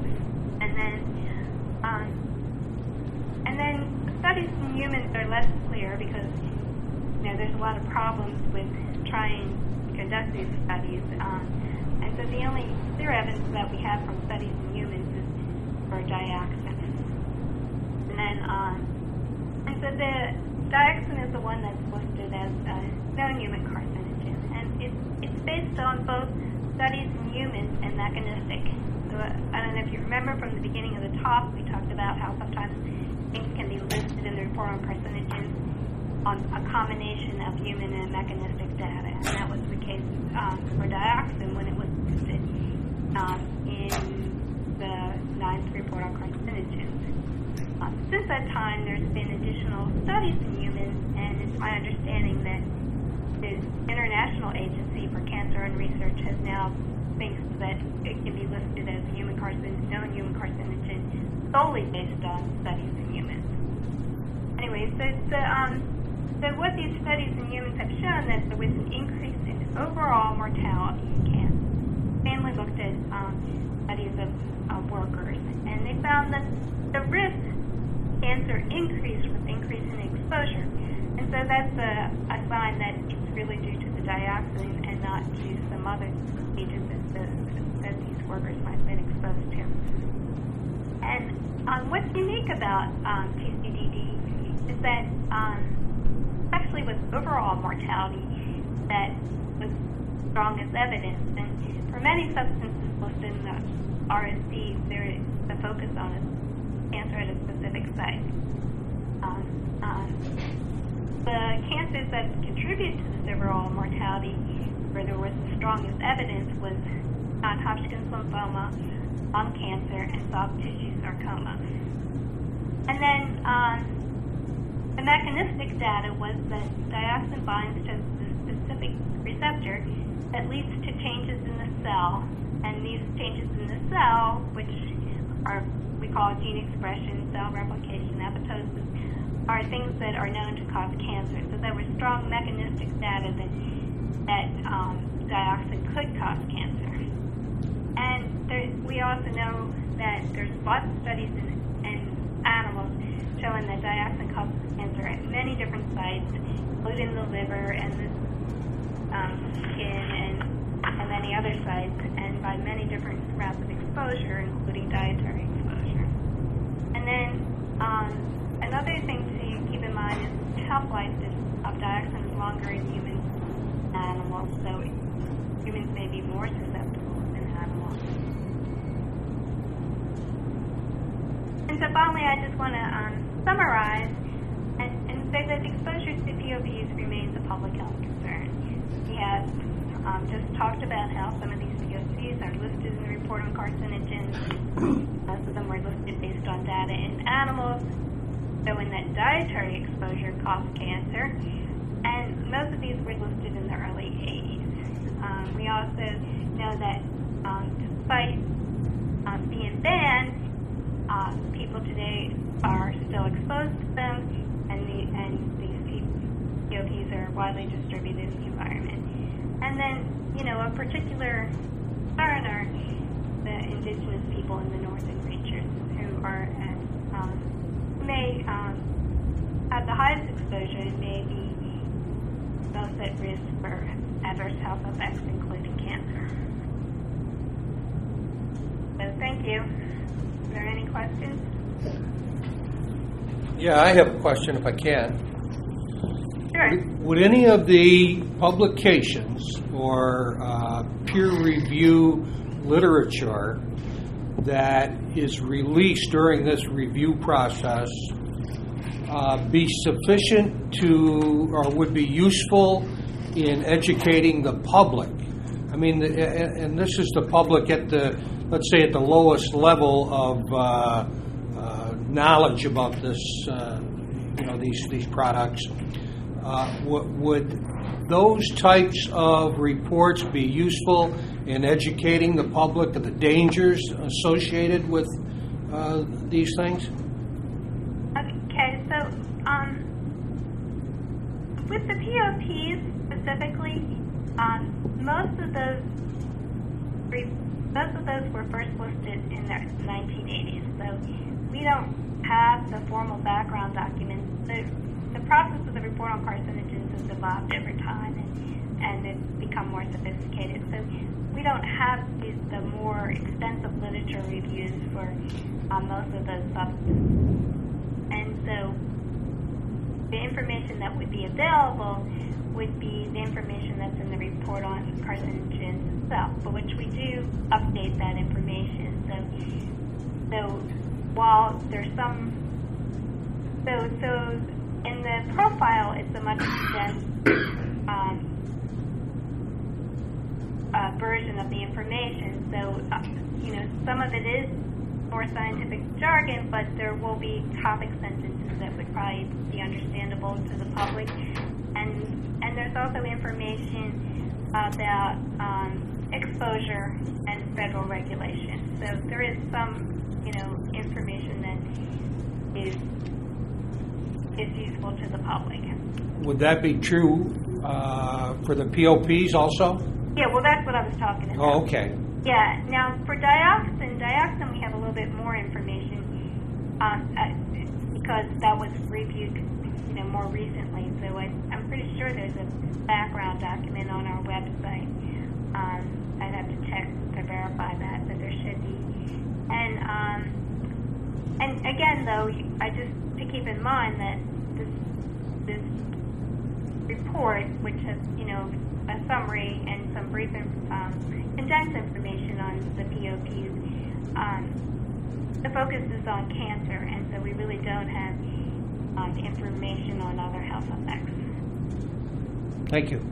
And then studies in humans are less clear because there's a lot of problems with trying to conduct these studies. And so the only clear evidence that we have from studies in humans is for dioxin. And so the dioxin is the one that's listed as a known human carcinogen. And it's based on both studies in humans and mechanistic. So I don't know if you remember from the beginning of the talk, we talked about how sometimes things can be listed in the report on carcinogens on a combination of human and mechanistic data. And that was the case for dioxin when it was listed in the 9th report on carcinogens. Since that time, there's been additional studies in humans, and it's my understanding that the International Agency for Cancer and Research has now thinks that it can be listed as a known human carcinogen solely based on studies in humans. Anyway, so what these studies in humans have shown that there was an increase in overall mortality in cancer. Family looked at studies of workers, and they found that the risk cancer increased with increase in exposure. And so that's a sign that it's really due to the dioxin and not to some other agents that these workers might have been exposed to. And what's unique about TCDD is that actually with overall mortality that was strongest evidence. And for many substances listed in the RSD, there is the focus on cancer at a specific site. The cancers that contribute to this overall mortality, where there was the strongest evidence, was non-Hodgkin's lymphoma, lung cancer, and soft tissue sarcoma. And then the mechanistic data was that dioxin binds to the specific receptor that leads to changes in the cell. And these changes in the cell, which we call gene expression, cell replication, apoptosis, are things that are known to cause cancer. So there was strong mechanistic data that dioxin could cause cancer. And we also know that there's lots of studies in animals showing that dioxin causes cancer at many different sites, including the liver and the skin and many other sites, and by many different routes of exposure, including dietary exposure. And then another thing to keep in mind is the half-life of dioxin is longer in humans than animals, so humans may be more susceptible than animals. And so finally, I just want to summarize and say that exposure to POPs remains a public health concern. We have just talked about how some of these POCs are listed in the report on carcinogens. Most of them were listed based on data in animals, showing that dietary exposure caused cancer, and most of these were listed in the early 80s. We also know that despite being banned, people today are still exposed to them, and these POPs are widely distributed in the environment. And then, a particular concern are the indigenous people in the northern regions who are may have the highest exposure and may be most at risk for adverse health effects, including cancer. So thank you. Are there any questions? Yeah, I have a question if I can. Sure. Would any of the publications or peer review literature that is released during this review process be sufficient to, or would be useful in educating the public I mean, and this is the public at the, let's say, at the lowest level of knowledge about this, these products. Would those types of reports be useful in educating the public of the dangers associated with these things? Okay, so with the POPs specifically, most of those were first listed in the 1980s. So we don't have the formal background documents. The process of the report on carcinogens has evolved over time, and it's become more sophisticated. So we don't have the more extensive literature reviews for most of those substances. And so the information that would be available would be the information that's in the report on carcinogens itself, for which we do update that information. So while there's some, so in the profile, it's a much dense version of the information. So some of it is more scientific jargon, but there will be topic sentences that would probably be understandable to the public. And there's also information about exposure and federal regulation. So there is some, information that is useful to the public. Would that be true for the POPs also? Yeah, well, that's what I was talking about. Oh, okay. Yeah. Now, for dioxin, we have a little bit more information because that was reviewed, more recently. So I'm pretty sure there's a background document on our website. I'd have to check to verify that, but there should be. And again, though, I just to keep in mind that this report, which has a summary and some brief condensed information on the POPs, the focus is on cancer, and so we really don't have information on other health effects. Thank you.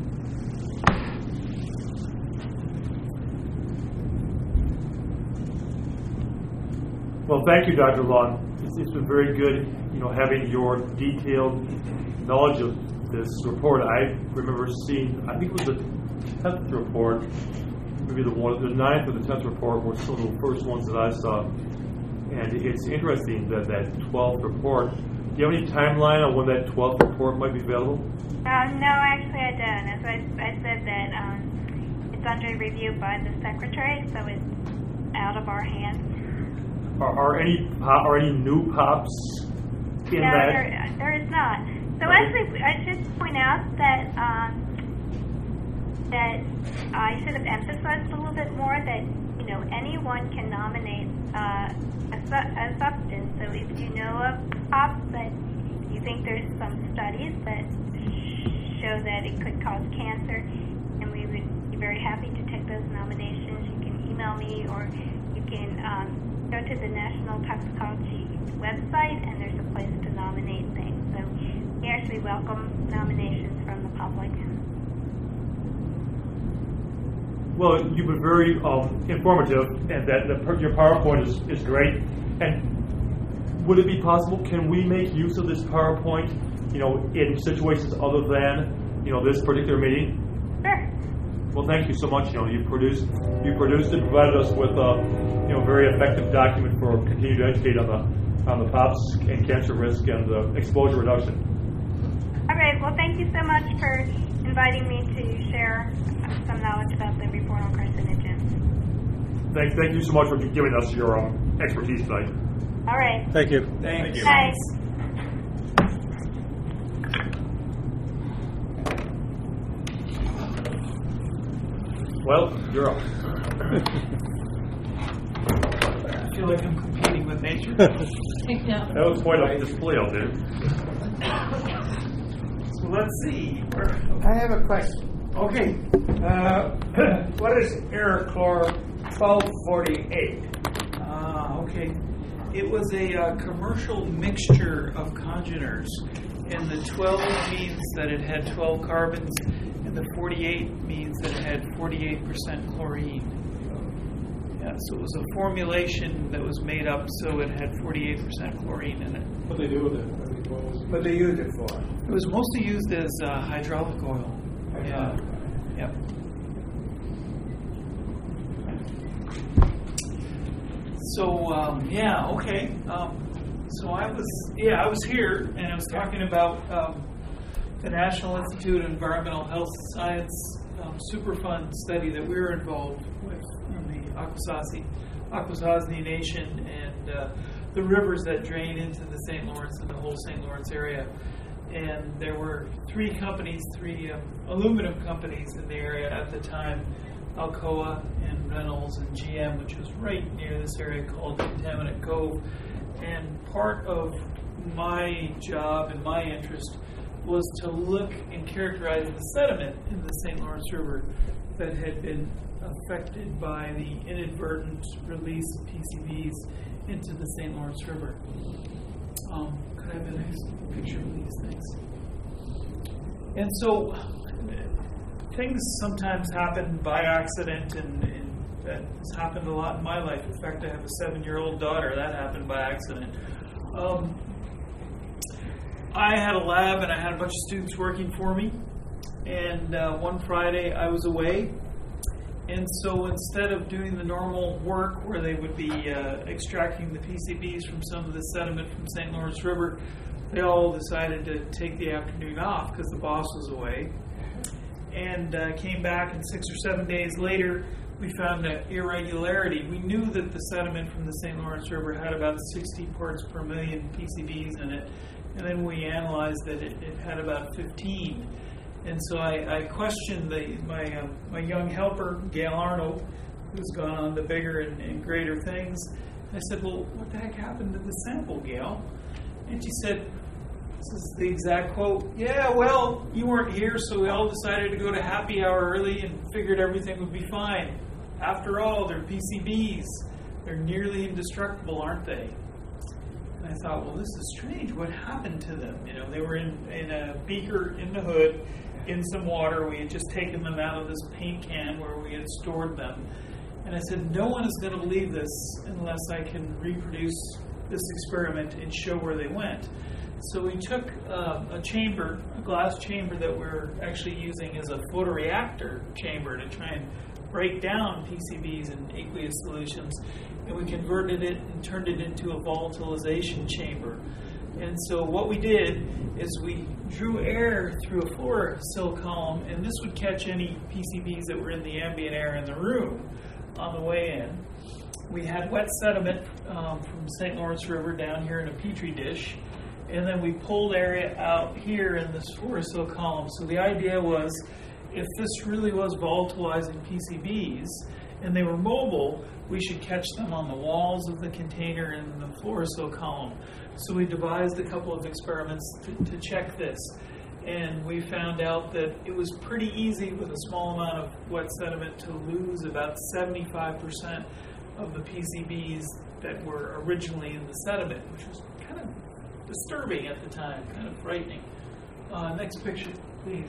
Well, thank you, Dr. Lund. It's been very good, having your detailed knowledge of this report. I remember seeing, I think it was the 10th report, maybe the 9th or the 10th report were some of the first ones that I saw. And it's interesting that 12th report, do you have any timeline on when that 12th report might be available? No, actually I don't. As I said that it's under review by the secretary, so it's out of our hands. Are any new pops in no, that? there is not. So Okay. actually, I should point out that I should have emphasized a little bit more that anyone can nominate a substance. So if you know of pops that you think there's some studies that show that it could cause cancer, and we would be very happy to take those nominations. You can email me, or you can go to the National Toxicology website, and there's a place to nominate things. So we actually welcome nominations from the public. Well, you've been very informative, and your PowerPoint is great. And would it be possible, can we make use of this PowerPoint, in situations other than, this particular meeting? Sure. Well, thank you so much. You produced and provided us with a very effective document for continuing to educate on the POPs and cancer risk and the exposure reduction. All right. Well, thank you so much for inviting me to share some knowledge about the report on carcinogens. Thank you so much for giving us your expertise tonight. All right. Thank you. Thank you. Thanks. Well, you're up. I feel like I'm competing with nature. That was quite a display out there. So let's see. I have a question. Okay. What is Aerochlor 1248? Okay. It was a commercial mixture of congeners, and the 12 means that it had 12 carbons, and And the 48 means that it had 48% chlorine. Yeah, so it was a formulation that was made up so it had 48% chlorine in it. What they do with it? I mean, what was it? What they use it for? It was mostly used as hydraulic oil. Yeah. Yep. So okay. So I was here and I was talking about the National Institute of Environmental Health Science Superfund study that we were involved with in the Akwesasne Nation and the rivers that drain into the St. Lawrence and the whole St. Lawrence area. And there were three aluminum companies in the area at the time, Alcoa and Reynolds and GM, which was right near this area called Contaminant Cove. And part of my job and my interest was to look and characterize the sediment in the St. Lawrence River that had been affected by the inadvertent release of PCBs into the St. Lawrence River. Could I have the next picture, please? Thanks. And so things sometimes happen by accident, and that has happened a lot in my life. In fact, I have a 7-year-old daughter. That happened by accident. I had a lab, and I had a bunch of students working for me. And one Friday, I was away. And so instead of doing the normal work where they would be extracting the PCBs from some of the sediment from St. Lawrence River, they all decided to take the afternoon off because the boss was away. And came back, and 6 or 7 days later, we found an irregularity. We knew that the sediment from the St. Lawrence River had about 60 parts per million PCBs in it. And then we analyzed that it had about 15. And so I questioned my young helper, Gail Arnold, who's gone on to bigger and greater things. I said, well, what the heck happened to the sample, Gail? And she said, this is the exact quote, yeah, well, you weren't here, so we all decided to go to happy hour early and figured everything would be fine. After all, they're PCBs. They're nearly indestructible, aren't they? And I thought, well, this is strange. What happened to them? You know, they were in a beaker in the hood, in some water. We had just taken them out of this paint can where we had stored them. And I said, no one is going to believe this unless I can reproduce this experiment and show where they went. So we took a glass chamber that we're actually using as a photoreactor chamber to try and break down PCBs in aqueous solutions, and we converted it and turned it into a volatilization chamber. And so what we did is we drew air through a fluorosil column, and this would catch any PCBs that were in the ambient air in the room on the way in. We had wet sediment from St. Lawrence River down here in a petri dish, and then we pulled air out here in this fluorosil column. So the idea was, if this really was volatilizing PCBs and they were mobile, we should catch them on the walls of the container in the fluorosil column. So we devised a couple of experiments to check this. And we found out that it was pretty easy with a small amount of wet sediment to lose about 75% of the PCBs that were originally in the sediment, which was kind of disturbing at the time, kind of frightening. Next picture, please.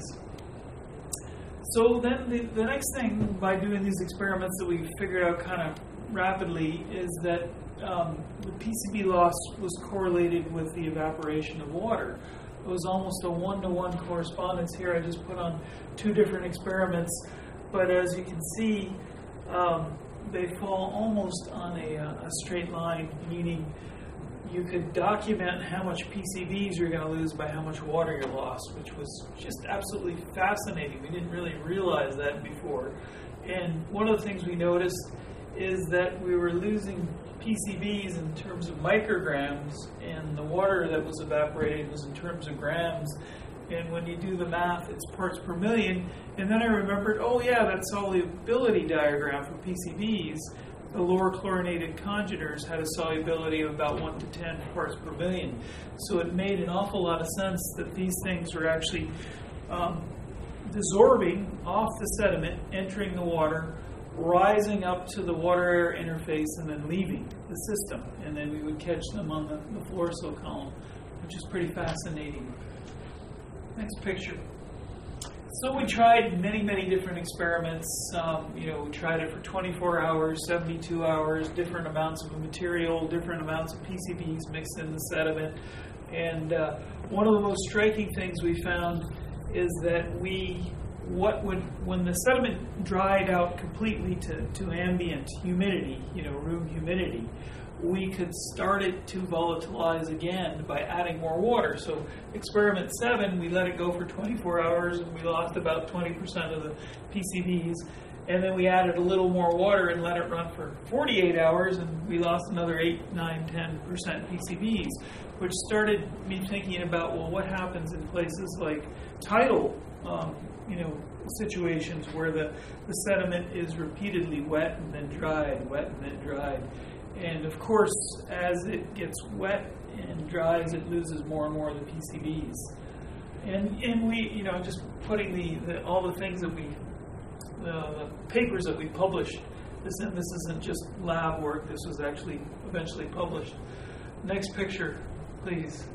So then the next thing by doing these experiments that we figured out kind of rapidly is that the PCB loss was correlated with the evaporation of water. It was almost a 1-to-1 correspondence here. I just put on 2 different experiments, but as you can see, they fall almost on a straight line, meaning you could document how much PCBs you're going to lose by how much water you lost, which was just absolutely fascinating. We didn't really realize that before. And one of the things we noticed is that we were losing PCBs in terms of micrograms, and the water that was evaporated was in terms of grams. And when you do the math, it's parts per million. And then I remembered, oh yeah, that solubility diagram for PCBs, the lower chlorinated congeners had a solubility of about 1 to 10 parts per million. So it made an awful lot of sense that these things were actually desorbing off the sediment, entering the water, rising up to the water-air interface, and then leaving the system. And then we would catch them on the fluorosil column, which is pretty fascinating. Next picture. So we tried many different experiments. We tried it for 24 hours, 72 hours, different amounts of material, different amounts of PCBs mixed in the sediment. And one of the most striking things we found is that when the sediment dried out completely to ambient humidity, room humidity, we could start it to volatilize again by adding more water. So experiment 7, we let it go for 24 hours and we lost about 20% of the PCBs. And then we added a little more water and let it run for 48 hours and we lost another 8, 9, 10% PCBs, which started me thinking about, well, what happens in places like tidal situations where the sediment is repeatedly wet and then dried, wet and then dried. And of course, as it gets wet and dries, it loses more and more of the PCBs. And we, just putting all the things that the papers that we published, this isn't just lab work, this was actually eventually published. Next picture, please.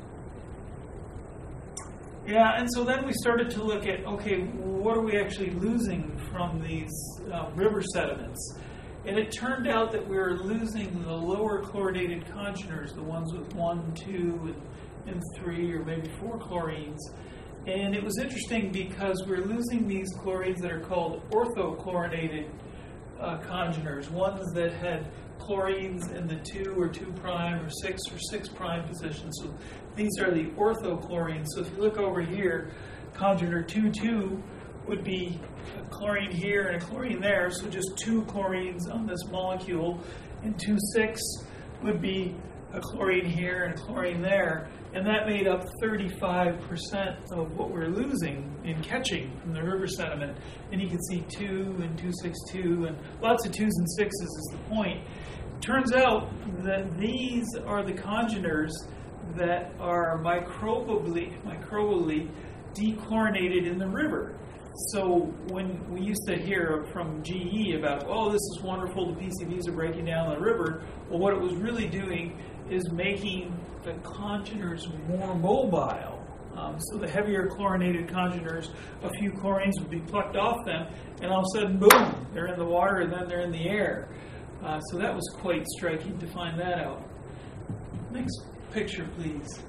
Yeah, and so then we started to look at, okay, what are we actually losing from these river sediments? And it turned out that we were losing the lower chlorinated congeners, the ones with 1, 2, and 3, or maybe 4 chlorines. And it was interesting because we're losing these chlorines that are called orthochlorinated congeners, ones that had chlorines in the 2 or 2' or 6 or 6' position. So these are the orthochlorines. So if you look over here, congener 2,2 would be a chlorine here and a chlorine there, so just 2 chlorines on this molecule, and 2,6 would be a chlorine here and a chlorine there, and that made up 35% of what we're losing in catching from the river sediment. And you can see 2 and 2,6,2, and lots of 2s and 6s is the point. Turns out that these are the congeners that are microbially dechlorinated in the river. So when we used to hear from GE about, oh, this is wonderful, the PCBs are breaking down the river, well, what it was really doing is making the congeners more mobile. So the heavier chlorinated congeners, a few chlorines would be plucked off them, and all of a sudden, boom, they're in the water and then they're in the air. So that was quite striking to find that out. Next picture, please.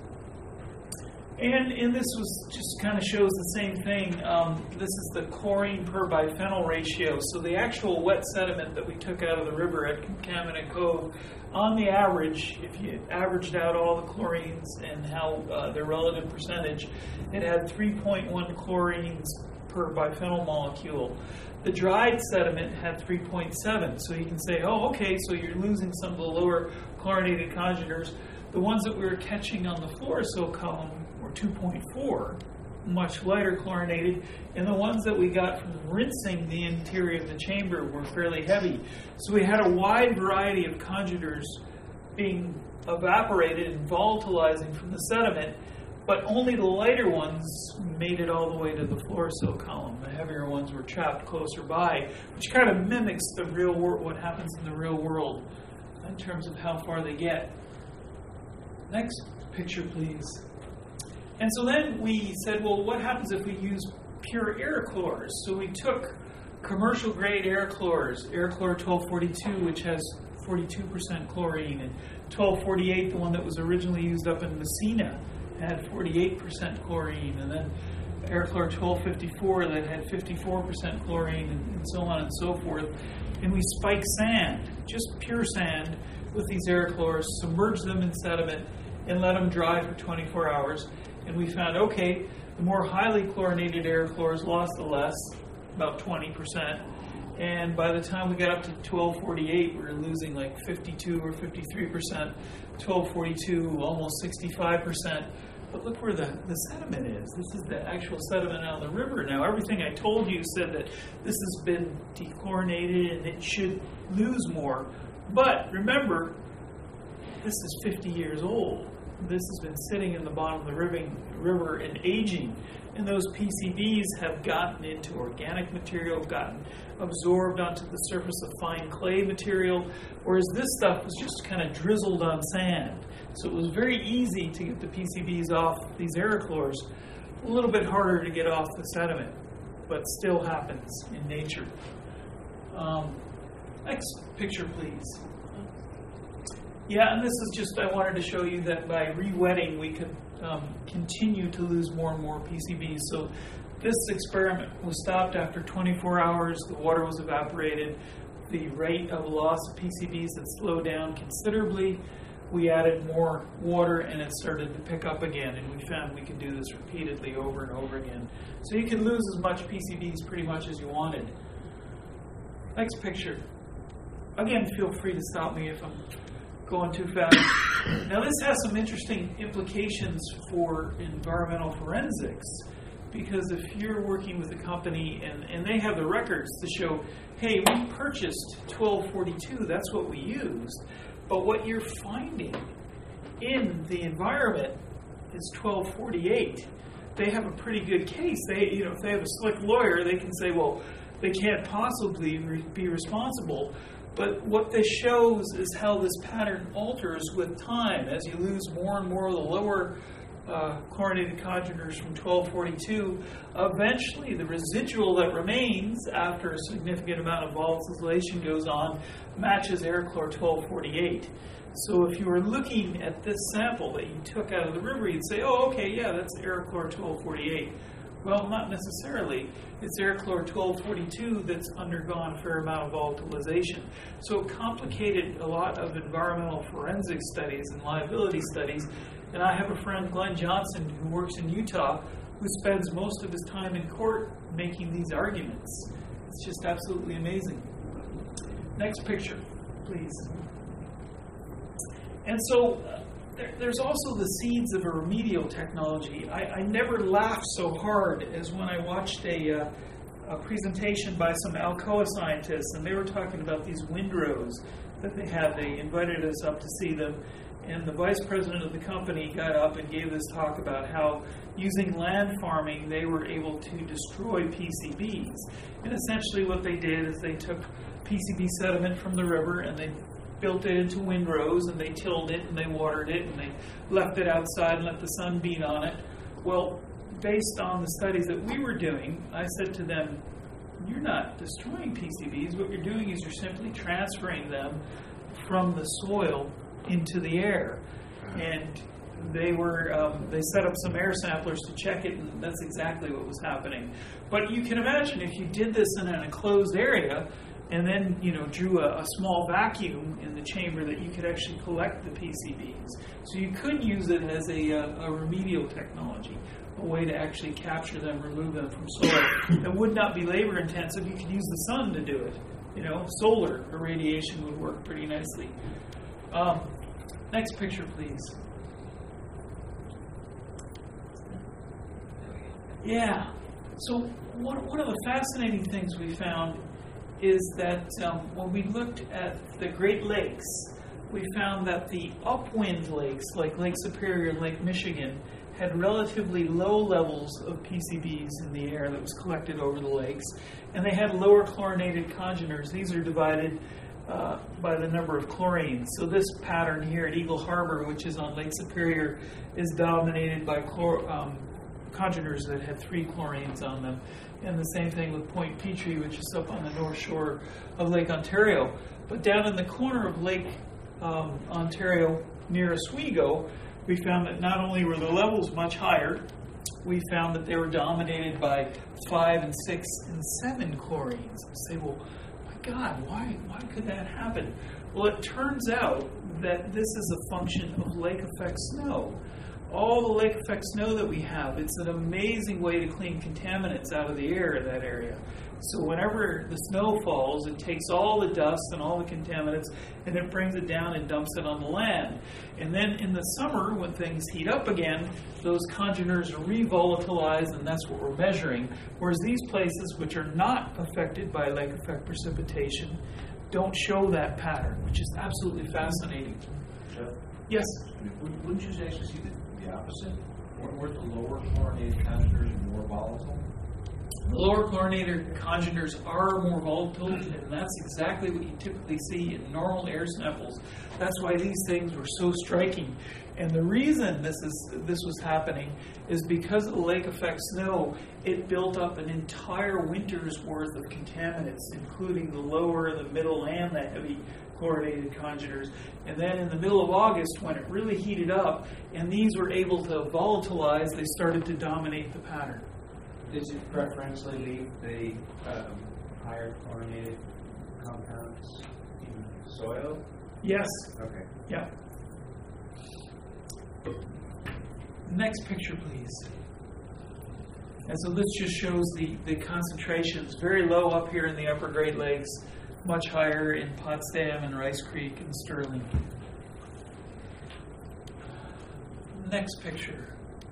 And this was just kind of shows the same thing. This is the chlorine per biphenyl ratio. So the actual wet sediment that we took out of the river at Contaminant Cove, on the average, if you averaged out all the chlorines and how their relative percentage, it had 3.1 chlorines per biphenyl molecule. The dried sediment had 3.7. So you can say, oh, okay, so you're losing some of the lower chlorinated congeners. The ones that we were catching on the fluorosil column were 2.4, much lighter chlorinated, and the ones that we got from rinsing the interior of the chamber were fairly heavy. So we had a wide variety of congeners being evaporated and volatilizing from the sediment, but only the lighter ones made it all the way to the fluorosil column. The heavier ones were trapped closer by, which kind of mimics the real world, what happens in the real world in terms of how far they get. Next picture, please. And so then we said, well, what happens if we use pure air chlors? So we took commercial grade air chlors, Air Chlor 1242, which has 42% chlorine, and 1248, the one that was originally used up in Messina, had 48% chlorine, and then Air Chlor 1254 that had 54% chlorine, and so on and so forth. And we spike sand, just pure sand, with these air chlors, submerge them in sediment, and let them dry for 24 hours. And we found, okay, the more highly chlorinated air chlors lost the less, about 20%. And by the time we got up to 1248, we were losing like 52 or 53%. 1242, almost 65%. But look where the sediment is. This is the actual sediment out of the river. Now, everything I told you said that this has been dechlorinated and it should lose more. But remember, this is 50 years old. This has been sitting in the bottom of the river and aging. And those PCBs have gotten into organic material, gotten absorbed onto the surface of fine clay material, whereas this stuff was just kind of drizzled on sand. So it was very easy to get the PCBs off these air chlors, a little bit harder to get off the sediment. but still happens in nature. Next picture, please. Yeah, and this is just, I wanted to show you that by re-wetting, we could continue to lose more and more PCBs. So this experiment was stopped after 24 hours. The water was evaporated. The rate of loss of PCBs had slowed down considerably. We added more water, and it started to pick up again, and we found we could do this repeatedly over and over again. So you could lose as much PCBs pretty much as you wanted. Next picture. Again, feel free to stop me if I'm going too fast. Now, this has some interesting implications for environmental forensics, because if you're working with a company and they have the records to show, hey, we purchased 1242, that's what we used, but what you're finding in the environment is 1248, they have a pretty good case. If they have a slick lawyer, they can say, well, they can't possibly be responsible. But what this shows is how this pattern alters with time. As you lose more and more of the lower chlorinated congeners from 1242, eventually the residual that remains after a significant amount of volatilization goes on matches Airchlor 1248. So if you were looking at this sample that you took out of the river, you'd say, oh, okay, yeah, that's Airchlor 1248. Well, not necessarily. It's Airchlor 1242 that's undergone a fair amount of volatilization. So it complicated a lot of environmental forensic studies and liability studies. And I have a friend, Glenn Johnson, who works in Utah, who spends most of his time in court making these arguments. It's just absolutely amazing. Next picture, please. And so there's also the seeds of a remedial technology. I never laughed so hard as when I watched a presentation by some Alcoa scientists, and they were talking about these windrows that they had. They invited us up to see them, and the vice president of the company got up and gave this talk about how using land farming they were able to destroy PCBs. And essentially what they did is they took PCB sediment from the river and they built it into windrows, and they tilled it and they watered it and they left it outside and let the sun beat on it. Well, based on the studies that we were doing, I said to them, you're not destroying PCBs. What you're doing is you're simply transferring them from the soil into the air. And they set up some air samplers to check it, and that's exactly what was happening. But you can imagine if you did this in an enclosed area, and then drew a small vacuum in the chamber, that you could actually collect the PCBs. So you could use it as a remedial technology, a way to actually capture them, remove them from soil. It would not be labor intensive. You could use the sun to do it. Solar irradiation would work pretty nicely. Next picture, please. Yeah. So one of the fascinating things we found is that when we looked at the Great Lakes, we found that the upwind lakes, like Lake Superior and Lake Michigan, had relatively low levels of PCBs in the air that was collected over the lakes, and they had lower chlorinated congeners. These are divided by the number of chlorines. So this pattern here at Eagle Harbor, which is on Lake Superior, is dominated by congeners that had 3 chlorines on them. And the same thing with Point Petrie, which is up on the north shore of Lake Ontario. But down in the corner of Lake Ontario near Oswego, we found that not only were the levels much higher, we found that they were dominated by 5 and 6 and 7 chlorines. I say, well, my God, why could that happen? Well, it turns out that this is a function of lake effect snow. All the lake effect snow that we have, it's an amazing way to clean contaminants out of the air in that area. So whenever the snow falls, it takes all the dust and all the contaminants and it brings it down and dumps it on the land. And then in the summer, when things heat up again, those congeners are revolatilized, and that's what we're measuring. Whereas these places, which are not affected by lake effect precipitation, don't show that pattern, which is absolutely fascinating. Jeff? Yes? Wouldn't you actually see the opposite? Weren't the lower chlorinated congeners more volatile? The lower chlorinated congeners are more volatile, and that's exactly what you typically see in normal air samples. That's why these things were so striking. And the reason this was happening is because of the lake effect snow, it built up an entire winter's worth of contaminants, including the lower, the middle, and the heavy chlorinated congeners. And then in the middle of August, when it really heated up, and these were able to volatilize, they started to dominate the pattern. Did you preferentially leave the higher chlorinated compounds in soil? Yes. Okay. Yeah. Next picture, please. And so this just shows the concentrations, very low up here in the upper Great Lakes, much higher in Potsdam and Rice Creek and Sterling. Next picture.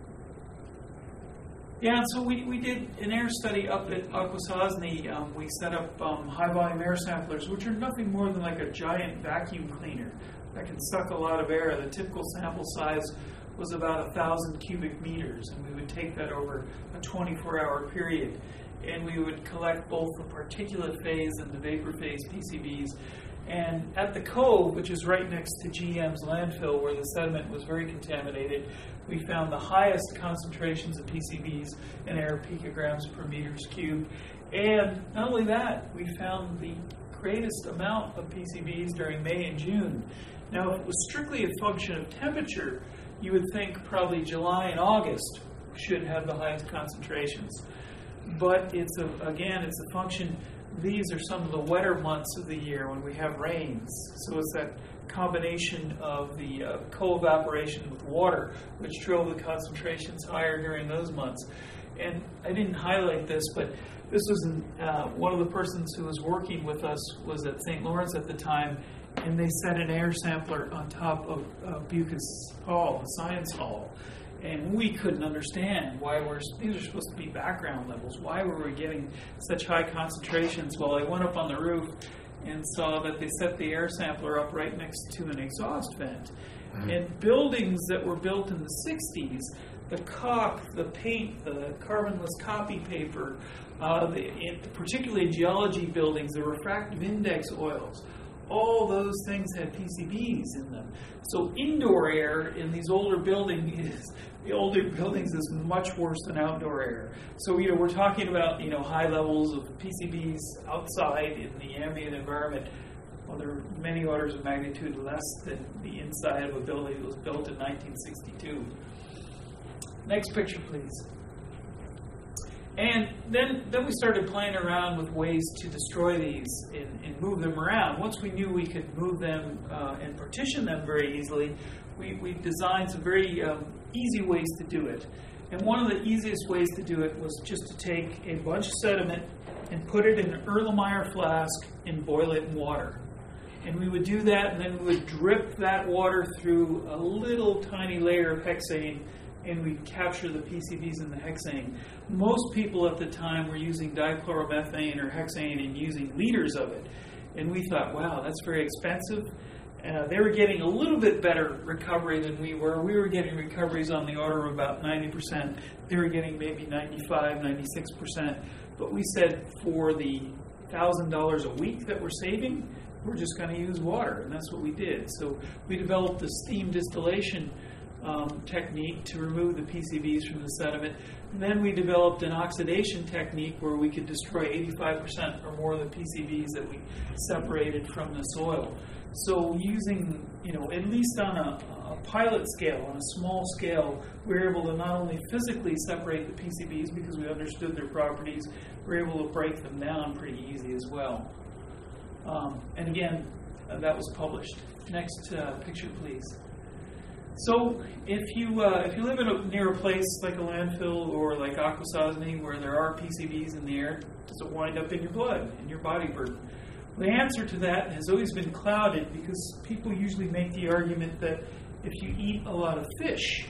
Yeah, and so we did an air study up at Akwesasne. We set up high-volume air samplers, which are nothing more than like a giant vacuum cleaner that can suck a lot of air. The typical sample size was about 1,000 cubic meters, and we would take that over a 24-hour period. And we would collect both the particulate phase and the vapor phase PCBs. And at the Cove, which is right next to GM's landfill where the sediment was very contaminated, we found the highest concentrations of PCBs in air picograms per meters cubed. And not only that, we found the greatest amount of PCBs during May and June. Now, if it was strictly a function of temperature, you would think probably July and August should have the highest concentrations. But it's a function. These are some of the wetter months of the year when we have rains. So it's that combination of the co-evaporation with water, which drove the concentrations higher during those months. And I didn't highlight this, but this was one of the persons who was working with us was at St. Lawrence at the time, and they set an air sampler on top of Bucas Hall, the science hall. And we couldn't understand why these are supposed to be background levels. Why were we getting such high concentrations? Well, I went up on the roof and saw that they set the air sampler up right next to an exhaust vent. And buildings that were built in the 60s, the caulk, the paint, the carbonless copy paper, particularly in geology buildings, the refractive index oils, all those things had PCBs in them. So indoor air in these older buildings is much worse than outdoor air. So we're talking about high levels of PCBs outside in the ambient environment. Well, they're many orders of magnitude less than the inside of a building that was built in 1962. Next picture, please. And then we started playing around with ways to destroy these and move them around. Once we knew we could move them and partition them very easily, we designed some very easy ways to do it. And one of the easiest ways to do it was just to take a bunch of sediment and put it in an Erlenmeyer flask and boil it in water. And we would do that, and then we would drip that water through a little tiny layer of hexane, and we'd capture the PCBs in the hexane. Most people at the time were using dichloromethane or hexane and using liters of it. And we thought, wow, that's very expensive. They were getting a little bit better recovery than we were. We were getting recoveries on the order of about 90%. They were getting maybe 95, 96%. But we said for the $1,000 a week that we're saving, we're just going to use water. And that's what we did. So we developed the steam distillation technique to remove the PCBs from the sediment. And then we developed an oxidation technique where we could destroy 85% or more of the PCBs that we separated from the soil. So using, at least on a pilot scale, on a small scale, we were able to not only physically separate the PCBs because we understood their properties, we were able to break them down pretty easy as well. And again, that was published. Next picture, please. So if you live near a place like a landfill or like Akwesasne where there are PCBs in the air, does it wind up in your blood, in your body burden? The answer to that has always been clouded because people usually make the argument that if you eat a lot of fish,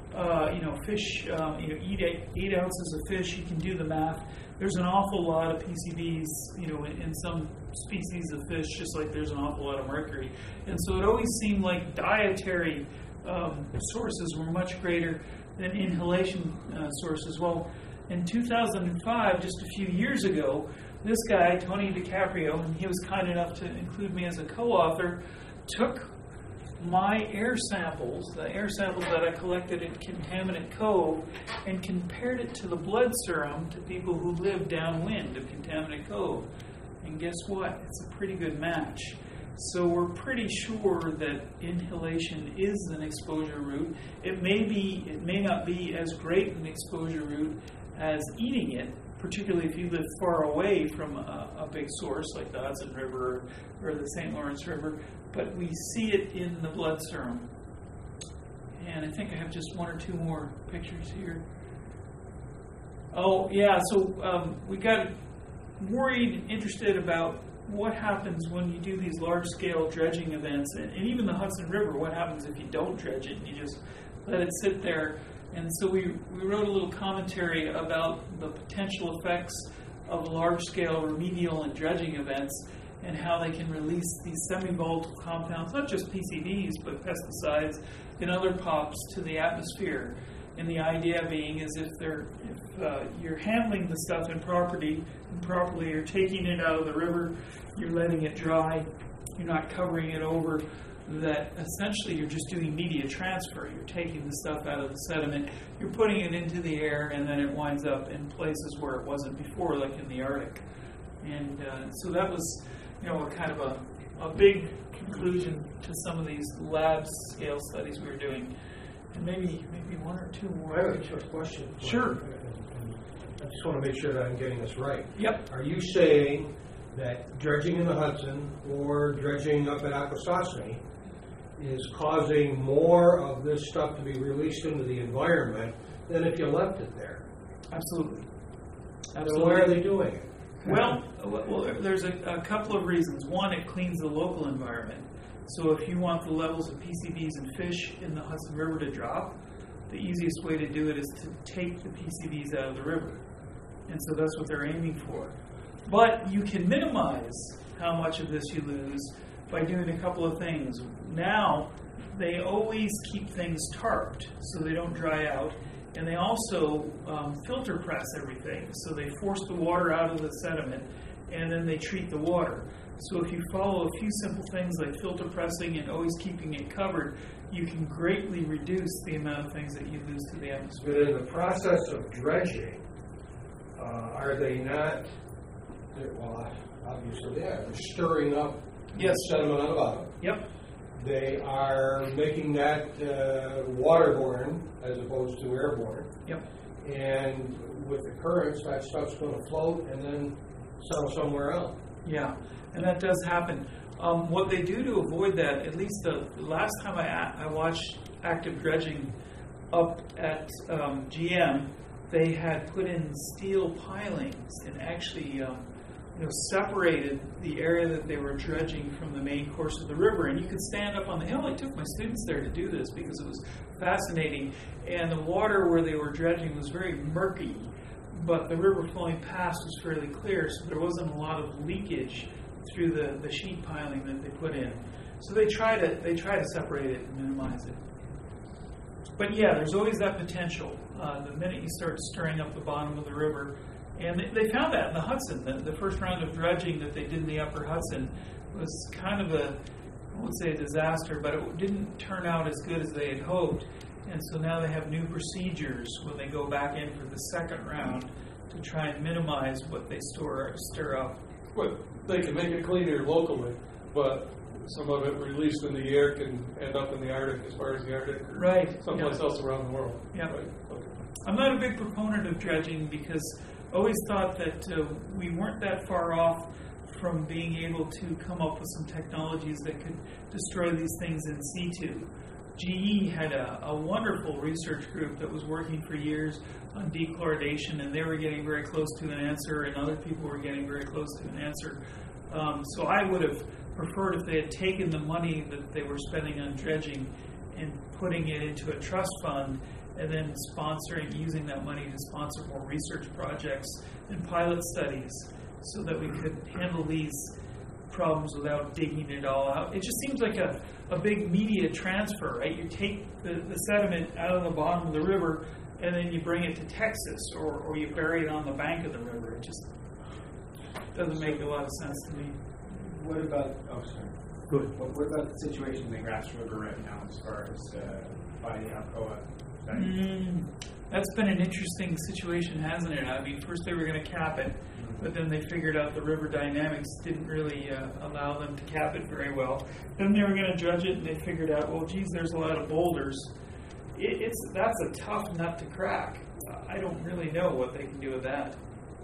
eat 8 ounces of fish, you can do the math. There's an awful lot of PCBs, in some species of fish, just like there's an awful lot of mercury. And so it always seemed like dietary sources were much greater than inhalation sources. Well, In 2005, just a few years ago, this guy, Tony DiCaprio, and he was kind enough to include me as a co-author, took my air samples, the air samples that I collected in Contaminant Cove, and compared it to the blood serum to people who live downwind of Contaminant Cove. And guess what? It's a pretty good match. So we're pretty sure that inhalation is an exposure route. It may not be as great an exposure route as eating it, particularly if you live far away from a big source like the Hudson River or the St. Lawrence River, but we see it in the blood serum. And I think I have just one or two more pictures here. Oh, yeah, so we got worried, interested about what happens when you do these large-scale dredging events, and even the Hudson River, what happens if you don't dredge it and you just let it sit there. And so we wrote a little commentary about the potential effects of large-scale remedial and dredging events and how they can release these semi-volatile compounds, not just PCBs, but pesticides and other POPs to the atmosphere. And the idea being is if you're handling the stuff improperly, you're taking it out of the river, you're letting it dry, you're not covering it over, that essentially you're just doing media transfer. You're taking the stuff out of the sediment, you're putting it into the air, and then it winds up in places where it wasn't before, like in the Arctic. And so that was, a kind of a big conclusion to some of these lab scale studies we were doing. And maybe one or two more. I have a short question. Sure. I just want to make sure that I'm getting this right. Yep. Are you saying that dredging in the Hudson or dredging up at Akwesasne is causing more of this stuff to be released into the environment than if you left it there? Absolutely. So why are they doing it? Well, there's a couple of reasons. One, it cleans the local environment. So if you want the levels of PCBs and fish in the Hudson River to drop, the easiest way to do it is to take the PCBs out of the river. And so that's what they're aiming for. But you can minimize how much of this you lose by doing a couple of things. Now, they always keep things tarped so they don't dry out. And they also filter press everything. So they force the water out of the sediment, and then they treat the water. So if you follow a few simple things like filter pressing and always keeping it covered, you can greatly reduce the amount of things that you lose to the atmosphere. But in the process of dredging, are they not, well, obviously they are, they're stirring up sediment on the bottom. Yep. They are making that waterborne as opposed to airborne. Yep. And with the currents, that stuff's going to float and then settle somewhere else. Yeah, and that does happen. What they do to avoid that, at least the last time I watched active dredging up at GM, they had put in steel pilings and actually separated the area that they were dredging from the main course of the river. And you could stand up on the hill. I took my students there to do this because it was fascinating. And the water where they were dredging was very murky, but the river flowing past was fairly clear, so there wasn't a lot of leakage through the sheet piling that they put in. So they try to separate it and minimize it. But yeah, there's always that potential. The minute you start stirring up the bottom of the river, and they found that in the Hudson. The first round of dredging that they did in the upper Hudson was kind of I won't say a disaster, but it didn't turn out as good as they had hoped. And so now they have new procedures when they go back in for the second round to try and minimize what they stir up. Well, they can make it cleaner locally, but some of it released in the air can end up in the Arctic, as far as the Arctic, or right, someplace else around the world. Yeah. Right. Okay. I'm not a big proponent of dredging because I always thought that we weren't that far off from being able to come up with some technologies that could destroy these things in situ. GE had a wonderful research group that was working for years on dechloridation, and they were getting very close to an answer, and other people were getting very close to an answer. So I would have preferred if they had taken the money that they were spending on dredging and putting it into a trust fund, and then using that money to sponsor more research projects and pilot studies so that we could handle these problems without digging it all out. It just seems like a big media transfer, right? You take the sediment out of the bottom of the river and then you bring it to Texas, or you bury it on the bank of the river. It just doesn't make a lot of sense to me. What about, oh, sorry. Good. What about the situation in the Grass River right now as far as by the Alcoa? That's been an interesting situation, hasn't it? I mean, first they were going to cap it, but then they figured out the river dynamics didn't really allow them to cap it very well. Then they were going to dredge it, and they figured out, well, geez, there's a lot of boulders. That's a tough nut to crack. I don't really know what they can do with that.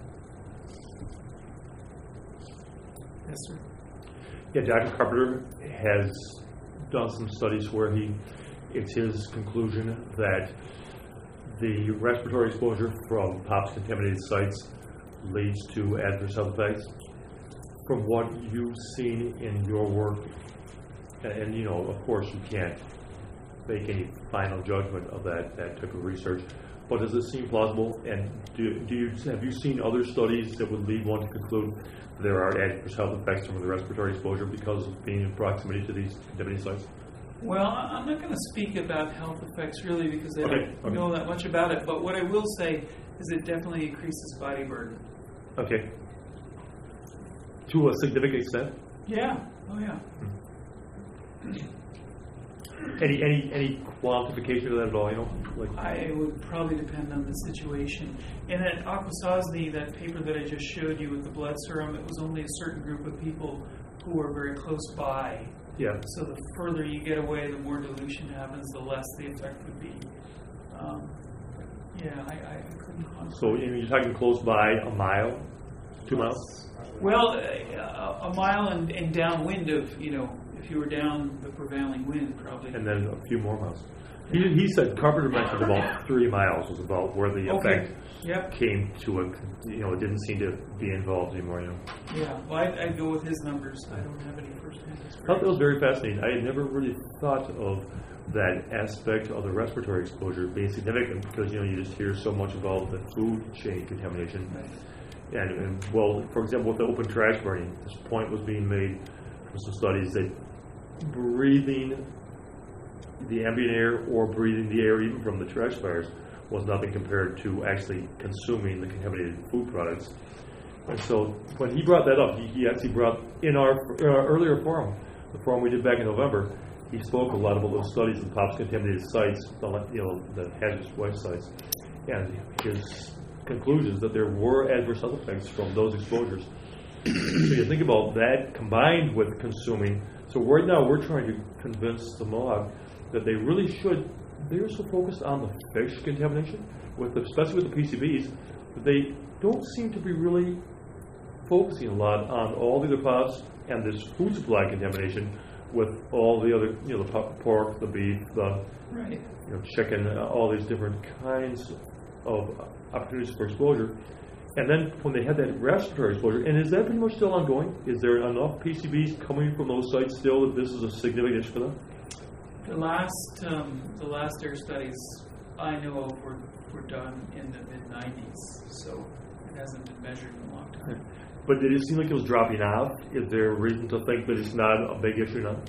Yes, sir. Yeah, Dr. Carpenter has done some studies where it's his conclusion that the respiratory exposure from POPs contaminated sites leads to adverse health effects. From what you've seen in your work, and you know, of course, you can't make any final judgment of that type of research, but does it seem plausible? And have you seen other studies that would lead one to conclude there are adverse health effects from the respiratory exposure because of being in proximity to these contaminated sites? Well, I'm not going to speak about health effects really because I don't know that much about it, but what I will say is it definitely increases body burden. Okay. To a significant extent? Yeah. Oh, yeah. Any quantification of that at all? You know, I would probably depend on the situation. And at Akwesasne, that paper that I just showed you with the blood serum, it was only a certain group of people who were very close by. Yeah. So the further you get away, the more dilution happens, the less the effect would be. I couldn't quantify. So you're talking close by a mile, 2 miles? Well, a mile and downwind of, if you were down the prevailing wind, probably. And then a few more miles. He said, Carpenter mentioned about 3 miles was about where the effect came to it didn't seem to be involved anymore. Yeah, well, I'd go with his numbers. I don't have any first-hand experience. I thought that was very fascinating. I had never really thought of that aspect of the respiratory exposure being significant because, you just hear so much about the food chain contamination. Right. And for example, with the open trash burning, this point was being made from some studies that breathing the ambient air or breathing the air even from the trash fires was nothing compared to actually consuming the contaminated food products. And so when he brought that up, he actually brought in our earlier forum, the forum we did back in November, he spoke a lot about those studies of POPs contaminated sites, the hazardous waste sites, and his conclusions that there were adverse health effects from those exposures. So you think about that combined with consuming. So right now we're trying to convince the Mohawk that they really should. They're so focused on the fish contamination, especially with the PCBs, that they don't seem to be really focusing a lot on all the other POPs and this food supply contamination with all the other, the pork, the beef, the chicken, all these different kinds of opportunities for exposure. And then when they had that respiratory exposure, and is that pretty much still ongoing? Is there enough PCBs coming from those sites still that this is a significant issue for them? The last air studies I know of were done in the mid-90s, so it hasn't been measured in a long time. But did it seem like it was dropping off? Is there a reason to think that it's not a big issue now?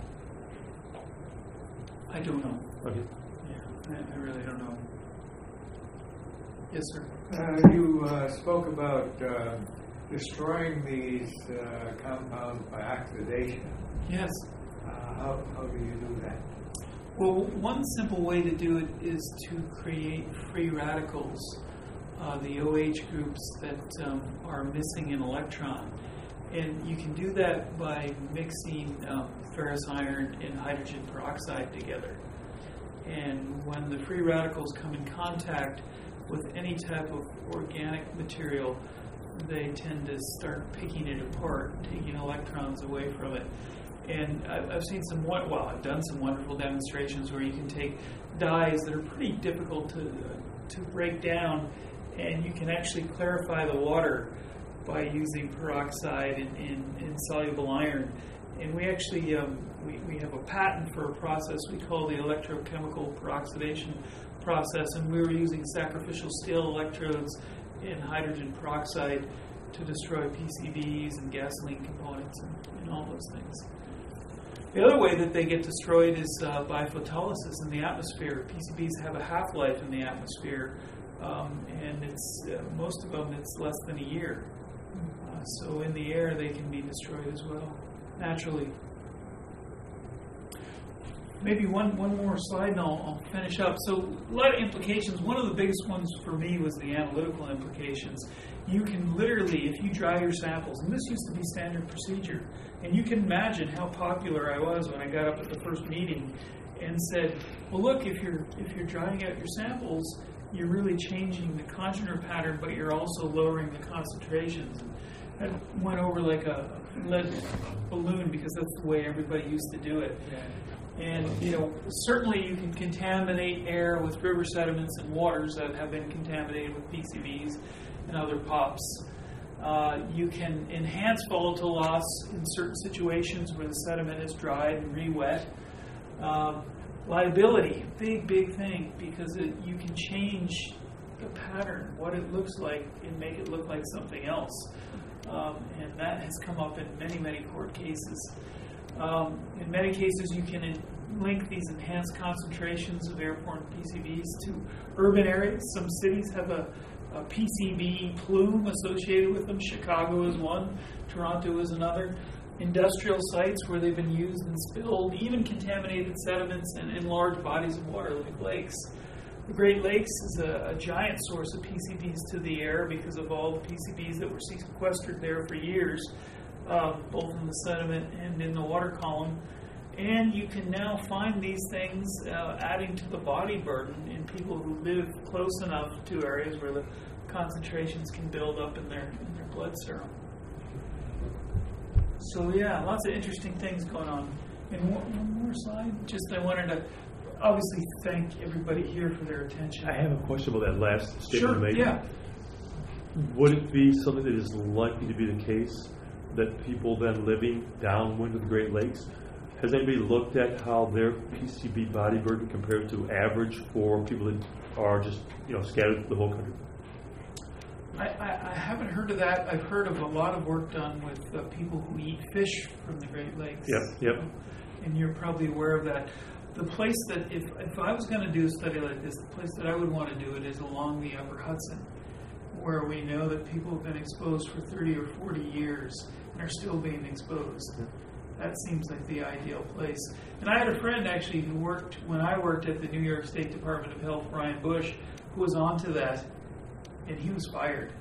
I don't know. Okay. Yeah, I really don't know. Yes, sir. You spoke about destroying these compounds by oxidation. Yes. How do you do that? Well, one simple way to do it is to create free radicals, the OH groups that are missing an electron. And you can do that by mixing ferrous iron and hydrogen peroxide together. And when the free radicals come in contact with any type of organic material, they tend to start picking it apart, taking electrons away from it. And I've seen I've done some wonderful demonstrations where you can take dyes that are pretty difficult to break down, and you can actually clarify the water by using peroxide and soluble iron. And we actually we have a patent for a process we call the electrochemical peroxidation process, and we were using sacrificial steel electrodes and hydrogen peroxide to destroy PCBs and gasoline components and all those things. The other way that they get destroyed is by photolysis in the atmosphere. PCBs have a half-life in the atmosphere and it's most of them it's less than a year. So in the air they can be destroyed as well, naturally. Maybe one more slide and I'll finish up. So a lot of implications. One of the biggest ones for me was the analytical implications. You can literally, if you dry your samples, and this used to be standard procedure, and you can imagine how popular I was when I got up at the first meeting and said, well, look, if you're drying out your samples, you're really changing the congener pattern, but you're also lowering the concentrations. And that went over like a lead balloon because that's the way everybody used to do it. And, certainly you can contaminate air with river sediments and waters that have been contaminated with PCBs and other POPs. You can enhance volatile loss in certain situations where the sediment is dried and re-wet. Liability, big thing, because you can change the pattern, what it looks like, and make it look like something else. And that has come up in many court cases. In many cases, you can link these enhanced concentrations of airborne PCBs to urban areas. Some cities have a PCB plume associated with them. Chicago is one, Toronto is another. Industrial sites where they've been used and spilled, even contaminated sediments in large bodies of water like lakes. The Great Lakes is a giant source of PCBs to the air because of all the PCBs that were sequestered there for years, both in the sediment and in the water column. And you can now find these things adding to the body burden in people who live close enough to areas where the concentrations can build up in their blood serum. So yeah, lots of interesting things going on. And one more slide. I wanted to obviously thank everybody here for their attention. I have a question about that last statement Sure, you made. yeah. Would it be something that is likely to be the case that people then living downwind of the Great Lakes, has anybody looked at how their PCB body burden compared to average for people that are just scattered through the whole country? I haven't heard of that. I've heard of a lot of work done with people who eat fish from the Great Lakes. Yep. And you're probably aware of that. The place that, if I was going to do a study like this, the place that I would want to do it is along the Upper Hudson, where we know that people have been exposed for 30 or 40 years and are still being exposed. That seems like the ideal place. And I had a friend actually who worked, when I worked at the New York State Department of Health, Ryan Bush, who was onto that, and he was fired.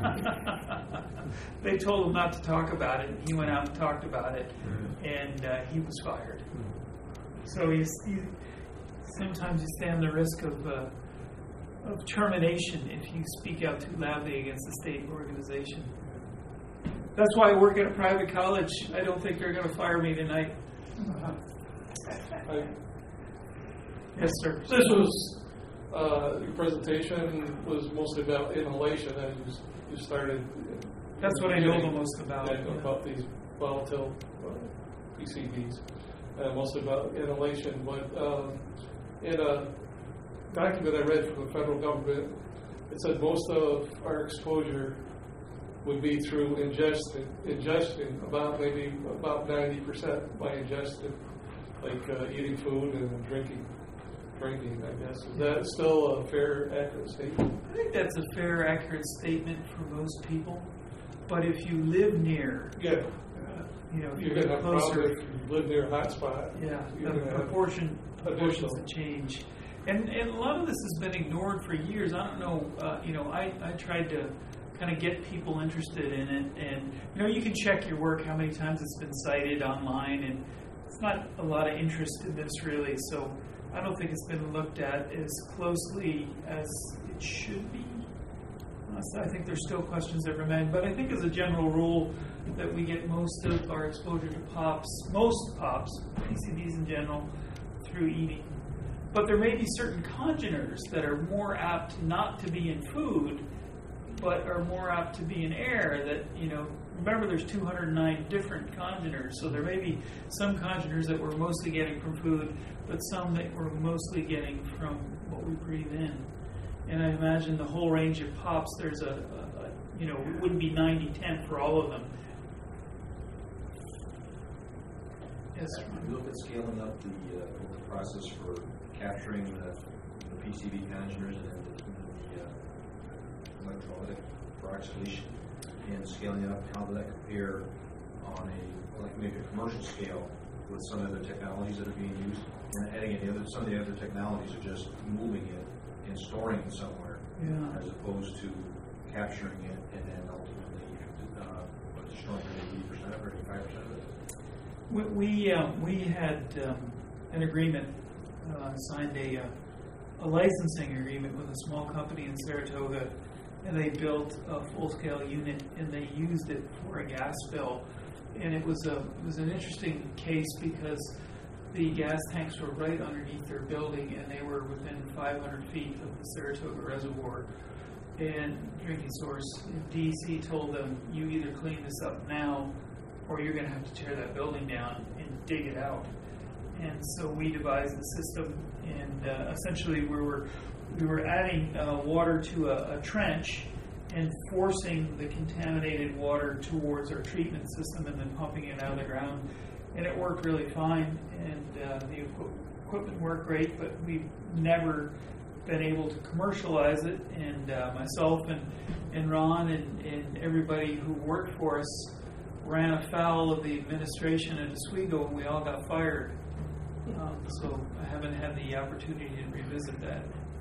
They told him not to talk about it, and he went out and talked about it, and he was fired. So sometimes you stand the risk of termination if you speak out too loudly against the state organization. That's why I work at a private college. I don't think they're going to fire me tonight. Yes, sir. This was, your presentation was mostly about inhalation, and you started. That's what I know the most about. About these volatile PCBs, mostly about inhalation. But in a document I read from the federal government, it said most of our exposure would be through ingestion, about 90% by ingestion, like eating food and drinking, I guess. Is that still a fair, accurate statement? I think that's a fair, accurate statement for most people. But if you live near, if you live closer, if you live near a hot spot, the proportions that change. And a lot of this has been ignored for years. I don't know, I tried to kind of get people interested in it, and you can check your work, how many times it's been cited online, and it's not a lot of interest in this really, so I don't think it's been looked at as closely as it should be. So I think there's still questions that remain, but I think as a general rule that we get most of our exposure to most POPs, PCBs in general, through eating. But there may be certain congeners that are more apt not to be in food, but are more apt to be in air that, remember there's 209 different congeners, so there may be some congeners that we're mostly getting from food, but some that we're mostly getting from what we breathe in. And I imagine the whole range of POPs, there's it wouldn't be 90-10 for all of them. Yes? If you look at scaling up the process for capturing the PCB congeners and the electrolytic for oxidation and scaling it up? How does that compare on a, like maybe a commercial scale with some of the technologies that are being used? And adding some of the other technologies are just moving it and storing it somewhere, as opposed to capturing it and then ultimately destroying it 80% or 85% of it. We had an agreement, signed a licensing agreement with a small company in Saratoga, and they built a full-scale unit and they used it for a gas spill. And it was an interesting case because the gas tanks were right underneath their building and they were within 500 feet of the Saratoga Reservoir. And Drinking Source DC told them, you either clean this up now or you're going to have to tear that building down and dig it out. And so we devised the system, and essentially we were adding water to a trench and forcing the contaminated water towards our treatment system and then pumping it out of the ground. And it worked really fine, and the equipment worked great, but we've never been able to commercialize it. And myself and Ron and everybody who worked for us ran afoul of the administration at Oswego, and we all got fired. So I haven't had the opportunity to revisit that.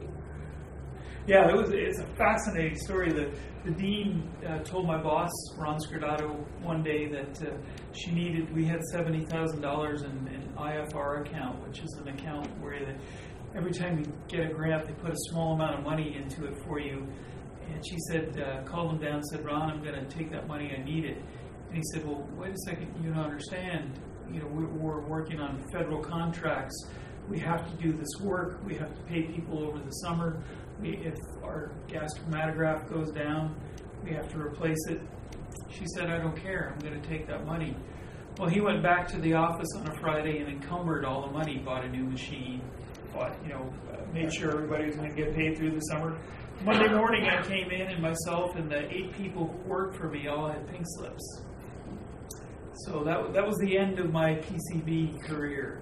Yeah, it's a fascinating story. The dean told my boss, Ron Scordato, one day that we had $70,000 in IFR account, which is an account where every time you get a grant, they put a small amount of money into it for you. And she said, called him down and said, Ron, I'm going to take that money, I need it. And he said, well, wait a second, you don't understand. We're working on federal contracts. We have to do this work. We have to pay people over the summer. If our gas chromatograph goes down, we have to replace it. She said, I don't care. I'm going to take that money. Well, he went back to the office on a Friday and encumbered all the money, bought a new machine, made sure everybody was going to get paid through the summer. Monday morning, I came in, and myself and the 8 people who worked for me all had pink slips. So that was the end of my PCB career.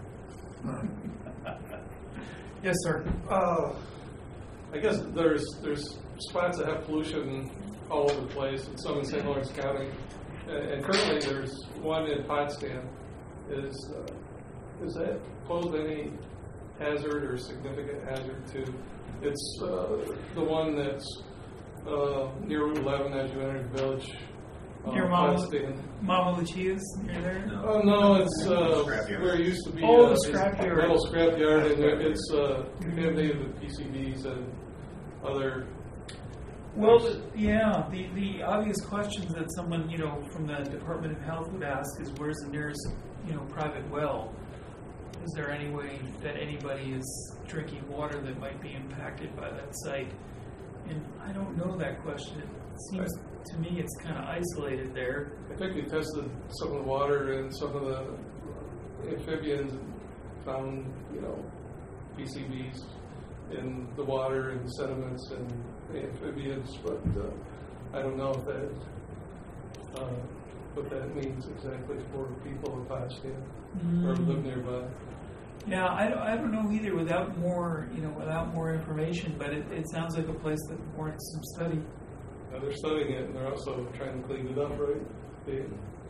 Yes, sir. I guess there's spots that have pollution all over the place, and some in St. Lawrence County. And currently there's one in Potsdam. Is that posed any hazard or significant hazard to? It's the one that's near Route 11 as you enter the village. Near Mama Lucia's, near there? Oh, no, it's where it used to be the scrapyard. Metal scrapyard, and it's contaminated with PCBs and other... Well, the obvious questions that someone, from the Department of Health would ask is, where's the nearest, private well? Is there any way that anybody is drinking water that might be impacted by that site? And I don't know that question. It seems to me it's kind of isolated there. I think we tested some of the water and some of the amphibians and found, PCBs in the water and sediments and the amphibians, but I don't know if that what that means exactly for people in Potsdam or live nearby. Yeah, I don't know either. Without more information, but it sounds like a place that warrants some study. They're studying it, and they're also trying to clean it up, right? They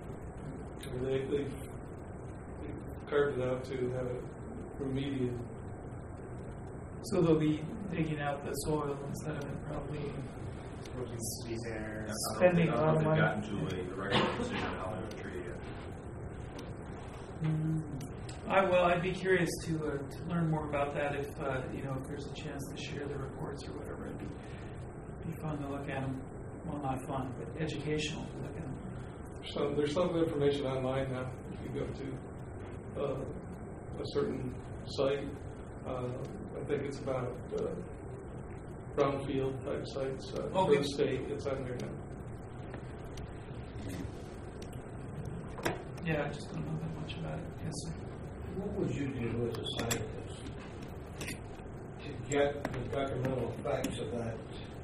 carved it out to have it remediated. So they'll be digging out the soil and sediment, probably spending a lot of money. I don't think they've gotten to a direct decision on how they're going to treat it yet. I'd be curious to learn more about that if there's a chance to share the reports or whatever. It'd be fun to look at them. Well, not fun, but educational to look at them. So there's some information online now. If you go to a certain site, I think it's about brownfield type sites for the state. It's on there now. Yeah, I just don't know that much about it. Yes, sir. What would you do as a scientist to get the detrimental effects of that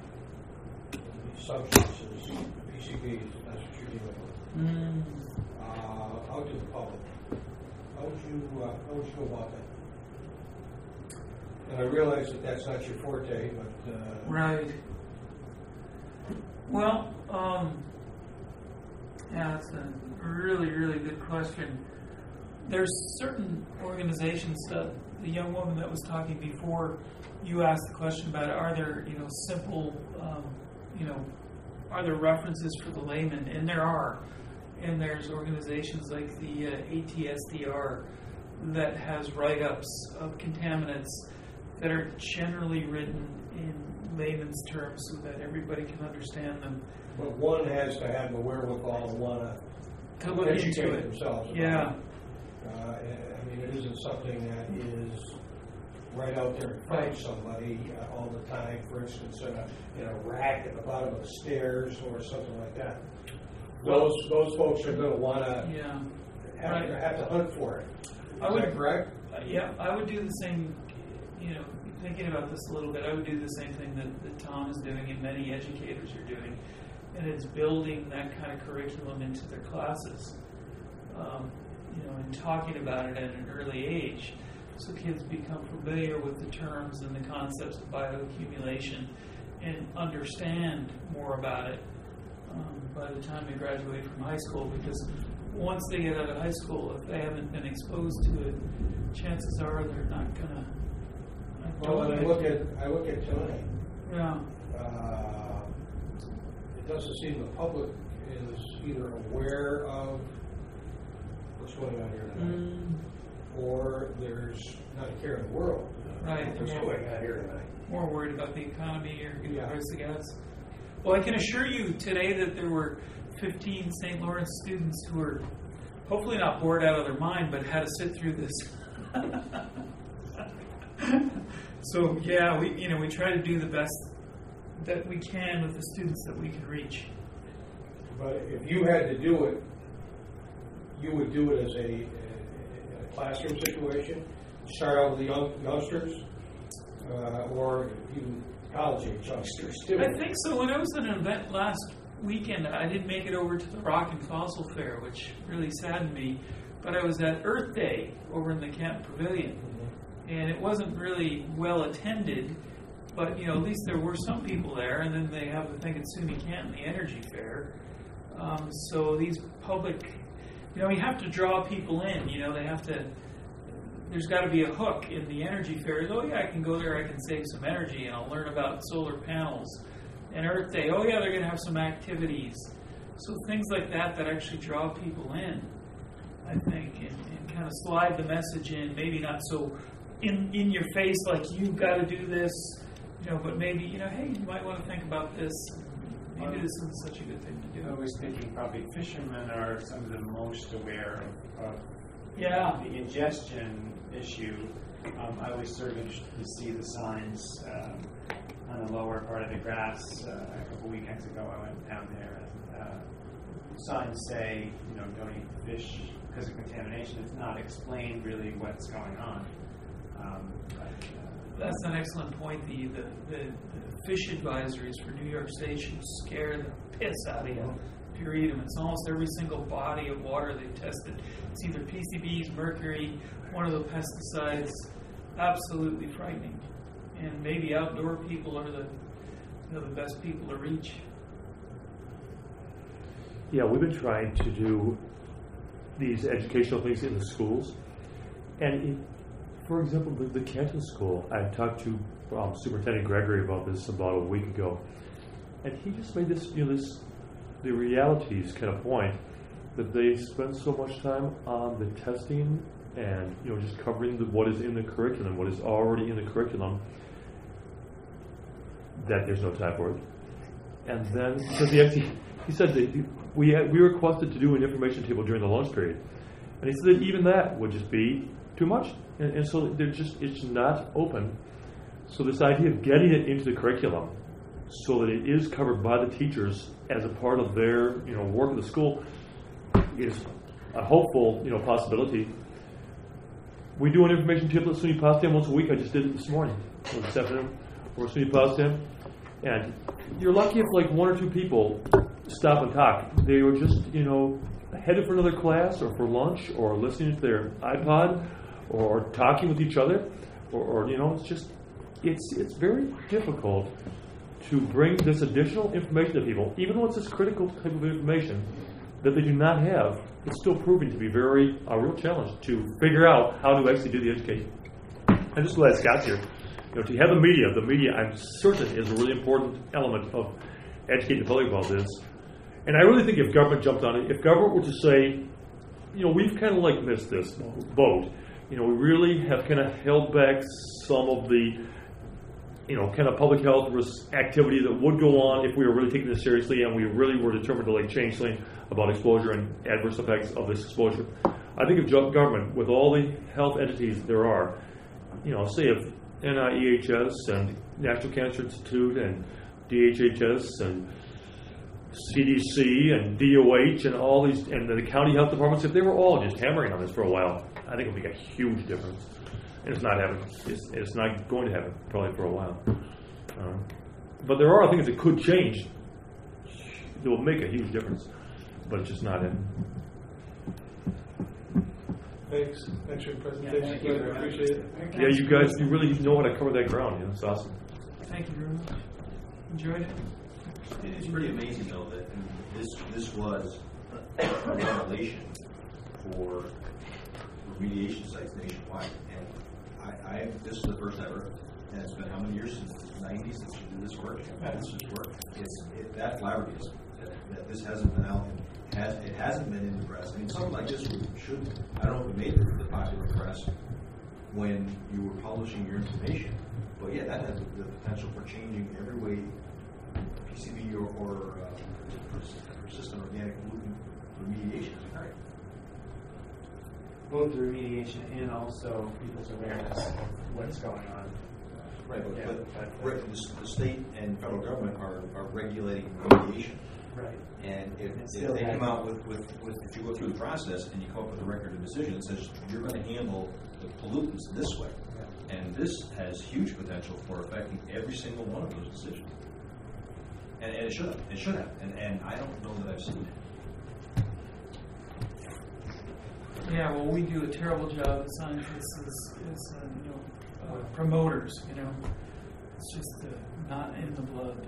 substances, PCBs, that's what you're dealing with, out to the public? How would you go about that? And I realize that that's not your forte, but... Right. Well, yeah, that's a really, really good question. There's certain organizations that the young woman that was talking before you asked the question about, are there, simple, are there references for the layman? And there are. And there's organizations like the ATSDR that has write-ups of contaminants that are generally written in layman's terms so that everybody can understand them. But one has to have the wherewithal and want to look educate into it themselves. Yeah. I mean, it isn't something that is right out there in front of somebody all the time. For instance, in a rack at the bottom of the stairs or something like that. Those folks are going to want to have to hunt for it. Is that correct? Yeah, I would do the same. Thinking about this a little bit, I would do the same thing that Tom is doing and many educators are doing, and it's building that kind of curriculum into their classes. And talking about it at an early age, so kids become familiar with the terms and the concepts of bioaccumulation and understand more about it by the time they graduate from high school. Because once they get out of high school, if they haven't been exposed to it, chances are they're not gonna. Well, I look at Tony. Yeah. It doesn't seem the public is either aware of what's going on here tonight, or there's not a care in the world. Right. What's going on here tonight? More worried about the economy or the price of gas. Well, I can assure you today that there were 15 St. Lawrence students who were hopefully not bored out of their mind, but had to sit through this. So yeah, we try to do the best that we can with the students that we can reach. But if you had to do it, you would do it as a classroom situation. Start out with the youngsters, or even college age youngsters too. I think so. When I was at an event last weekend, I didn't make it over to the Rock and Fossil Fair, which really saddened me. But I was at Earth Day over in the Camp Pavilion. And it wasn't really well attended, but at least there were some people there. And then they have the thing at SUNY Canton, the Energy Fair. So these public, you have to draw people in. They have to. There's got to be a hook in the Energy Fair. Oh yeah, I can go there. I can save some energy, and I'll learn about solar panels. And Earth Day. Oh yeah, they're going to have some activities. So things like that actually draw people in, I think, and kind of slide the message in. Maybe not so in your face, like you've got to do this, but maybe, hey, you might want to think about this. Maybe this isn't such a good thing to do. I was thinking probably fishermen are some of the most aware of the ingestion issue. I was sort of interested to see the signs on the lower part of the grass. A couple weekends ago, I went down there, and signs say, don't eat fish because of contamination. It's not explained really what's going on. That's an excellent point. The fish advisories for New York State should scare the piss out of you if you read them. It's almost every single body of water they've tested. It's either PCBs, mercury, one of the pesticides. Absolutely frightening. And maybe outdoor people are the best people to reach. Yeah, we've been trying to do these educational things in the schools, and for example, the Canton School, I talked to Superintendent Gregory about this about a week ago, and he just made this, the realities kind of point that they spend so much time on the testing and, just covering what is in the curriculum, what is already in the curriculum, that there's no time for it. And then, because he said that we requested to do an information table during the lunch period, and he said that even that would just be too much. And so it's not open. So this idea of getting it into the curriculum so that it is covered by the teachers as a part of their work of the school is a hopeful possibility. We do an information table at SUNY Potsdam once a week. I just did it this morning, or this afternoon, or SUNY Potsdam. And you're lucky if like one or two people stop and talk. They were just headed for another class or for lunch or listening to their iPod or talking with each other, or it's very difficult to bring this additional information to people, even though it's this critical type of information that they do not have, it's still proving to be a real challenge to figure out how to actually do the education. I'm just glad Scott's here. To have the media I'm certain is a really important element of educating the public about this. And I really think if government jumped on it, if government were to say, we've kind of like missed this boat. We really have kind of held back some of the, kind of public health activity that would go on if we were really taking this seriously and we really were determined to change something about exposure and adverse effects of this exposure. I think if government, with all the health entities there are, say if NIEHS and National Cancer Institute and DHHS and CDC and DOH and all these, and the county health departments, if they were all just hammering on this for a while, I think it would make a huge difference. And it's not happening. It's not going to happen probably for a while. But there are things that could change that will make a huge difference, but it's just not in. Thanks for your presentation. Thank you. I appreciate it. Yeah, you guys, you really know how to cover that ground. It's awesome. Thank you very much. Enjoyed it. It's pretty amazing, though, that this was a revelation for remediation sites nationwide. And this is the first ever, and it's been how many years since the 90s since we did this work? This work. That flabbergasted that this hasn't been out. It hasn't been in the press. I mean, something like this should. I don't know if it made the popular press when you were publishing your information, but yeah, that has the potential for changing every way PCB or persistent organic pollutant remediation is occurring. Both the remediation and also people's awareness of what's going on. Right, Yeah, but the state and federal government are regulating remediation. Right. And if they come out with if you go through the process and you come up with a record of decision that says you're going to handle the pollutants this way, and this has huge potential for affecting every single one of those decisions. And it should have. It should have. And I don't know that I've seen it. Yeah, well, we do a terrible job as scientists as promoters. It's just not in the blood.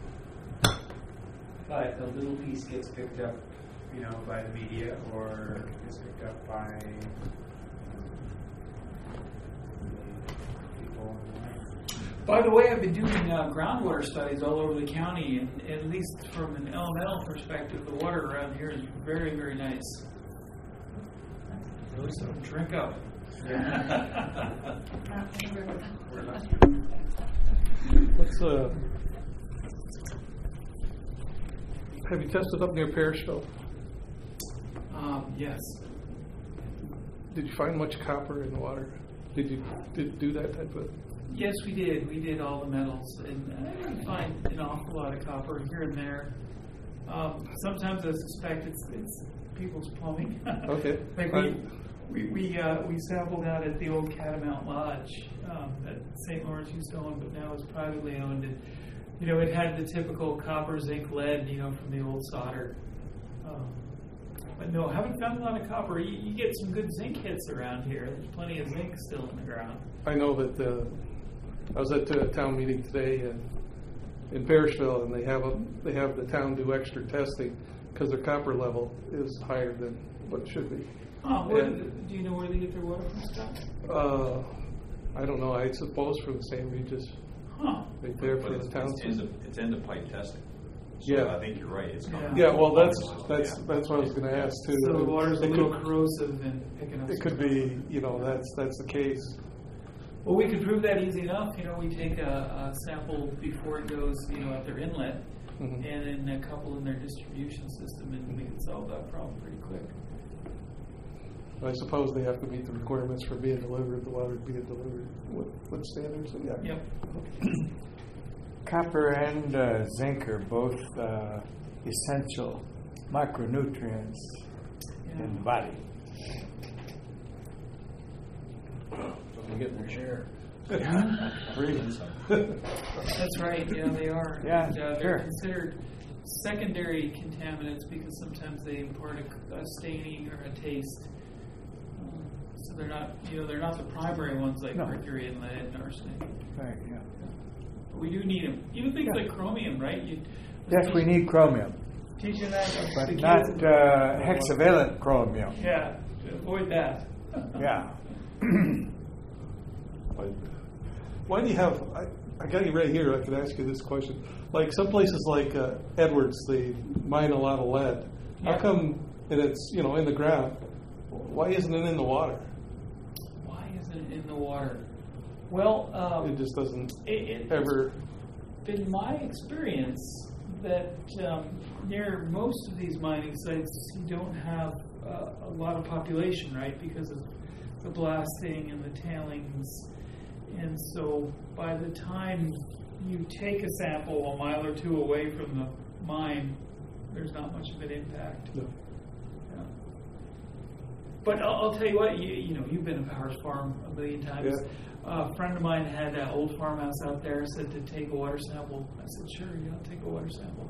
But the little piece gets picked up, by the media or is picked up by people. By the way, I've been doing groundwater studies all over the county, and at least from an elemental perspective, the water around here is very, very nice. So drink up. Let's have you tested up near Parrishville? Yes. Did you find much copper in the water? Did you do that type of? Yes, we did. We did all the metals, and I didn't find an awful lot of copper here and there. Sometimes I suspect it's people's plumbing. Okay. Like we sampled out at the old Catamount Lodge that St. Lawrence used to own, but now is privately owned. And, it had the typical copper, zinc, lead, from the old solder. But no, I haven't found a lot of copper. You get some good zinc hits around here. There's plenty of zinc still in the ground. I know that I was at a town meeting today in Parrishville, and they have the town do extra testing because their copper level is higher than what it should be. Do you know where they get their water from, Scott? I don't know. I suppose from the same regions. Right there for the town. It's end of pipe testing. So Yeah. I think you're right. It's coming. Yeah, well, that's what I was going to ask too. So the water's a little corrosive and picking up. It could be, that's the case. Well, we could prove that easy enough. We take a sample before it goes, at their inlet, Mm-hmm. and then a couple in their distribution system, and we can solve that problem pretty quick. I suppose they have to meet the requirements for being delivered, the water being delivered. What standards? Yeah. Yep. Copper and zinc are both essential micronutrients in the body. So they're getting their share. That's right. Yeah, they are. Yeah, And, they're sure. considered secondary contaminants because sometimes they impart a staining or a taste. So they're not the primary ones like No. mercury and lead and arsenic. Right, yeah. We do need them. Even things like chromium, right? Yes, we need chromium, Teaching that to but the not kids. hexavalent chromium. Yeah, avoid that. Yeah. Why do you have? I got you right here. I can ask you this question. Like some places, like Edwards, they mine a lot of lead. How come? And it's in the ground. Why isn't it in the water? Why isn't it in the water? Well, It just doesn't it's ever. been my experience that near most of these mining sites, you don't have a lot of population, right? Because of the blasting and the tailings. And so by the time you take a sample a mile or two away from the mine, there's not much of an impact. No. Yeah. But I'll tell you what, you've been to Powers Farm a million times. Yeah. A friend of mine had an old farmhouse out there, said to take a water sample. I said, sure, I'll take a water sample.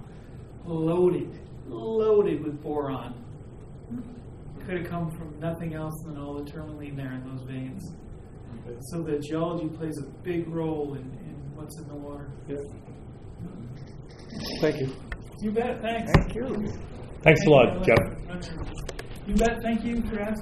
Loaded with boron. Could have come from nothing else than all the tourmaline there in those veins. So the geology plays a big role in what's in the water. Yeah. Thank you. You bet, thanks. Thank you. Thanks a lot, Jeff. You bet, thank you for asking.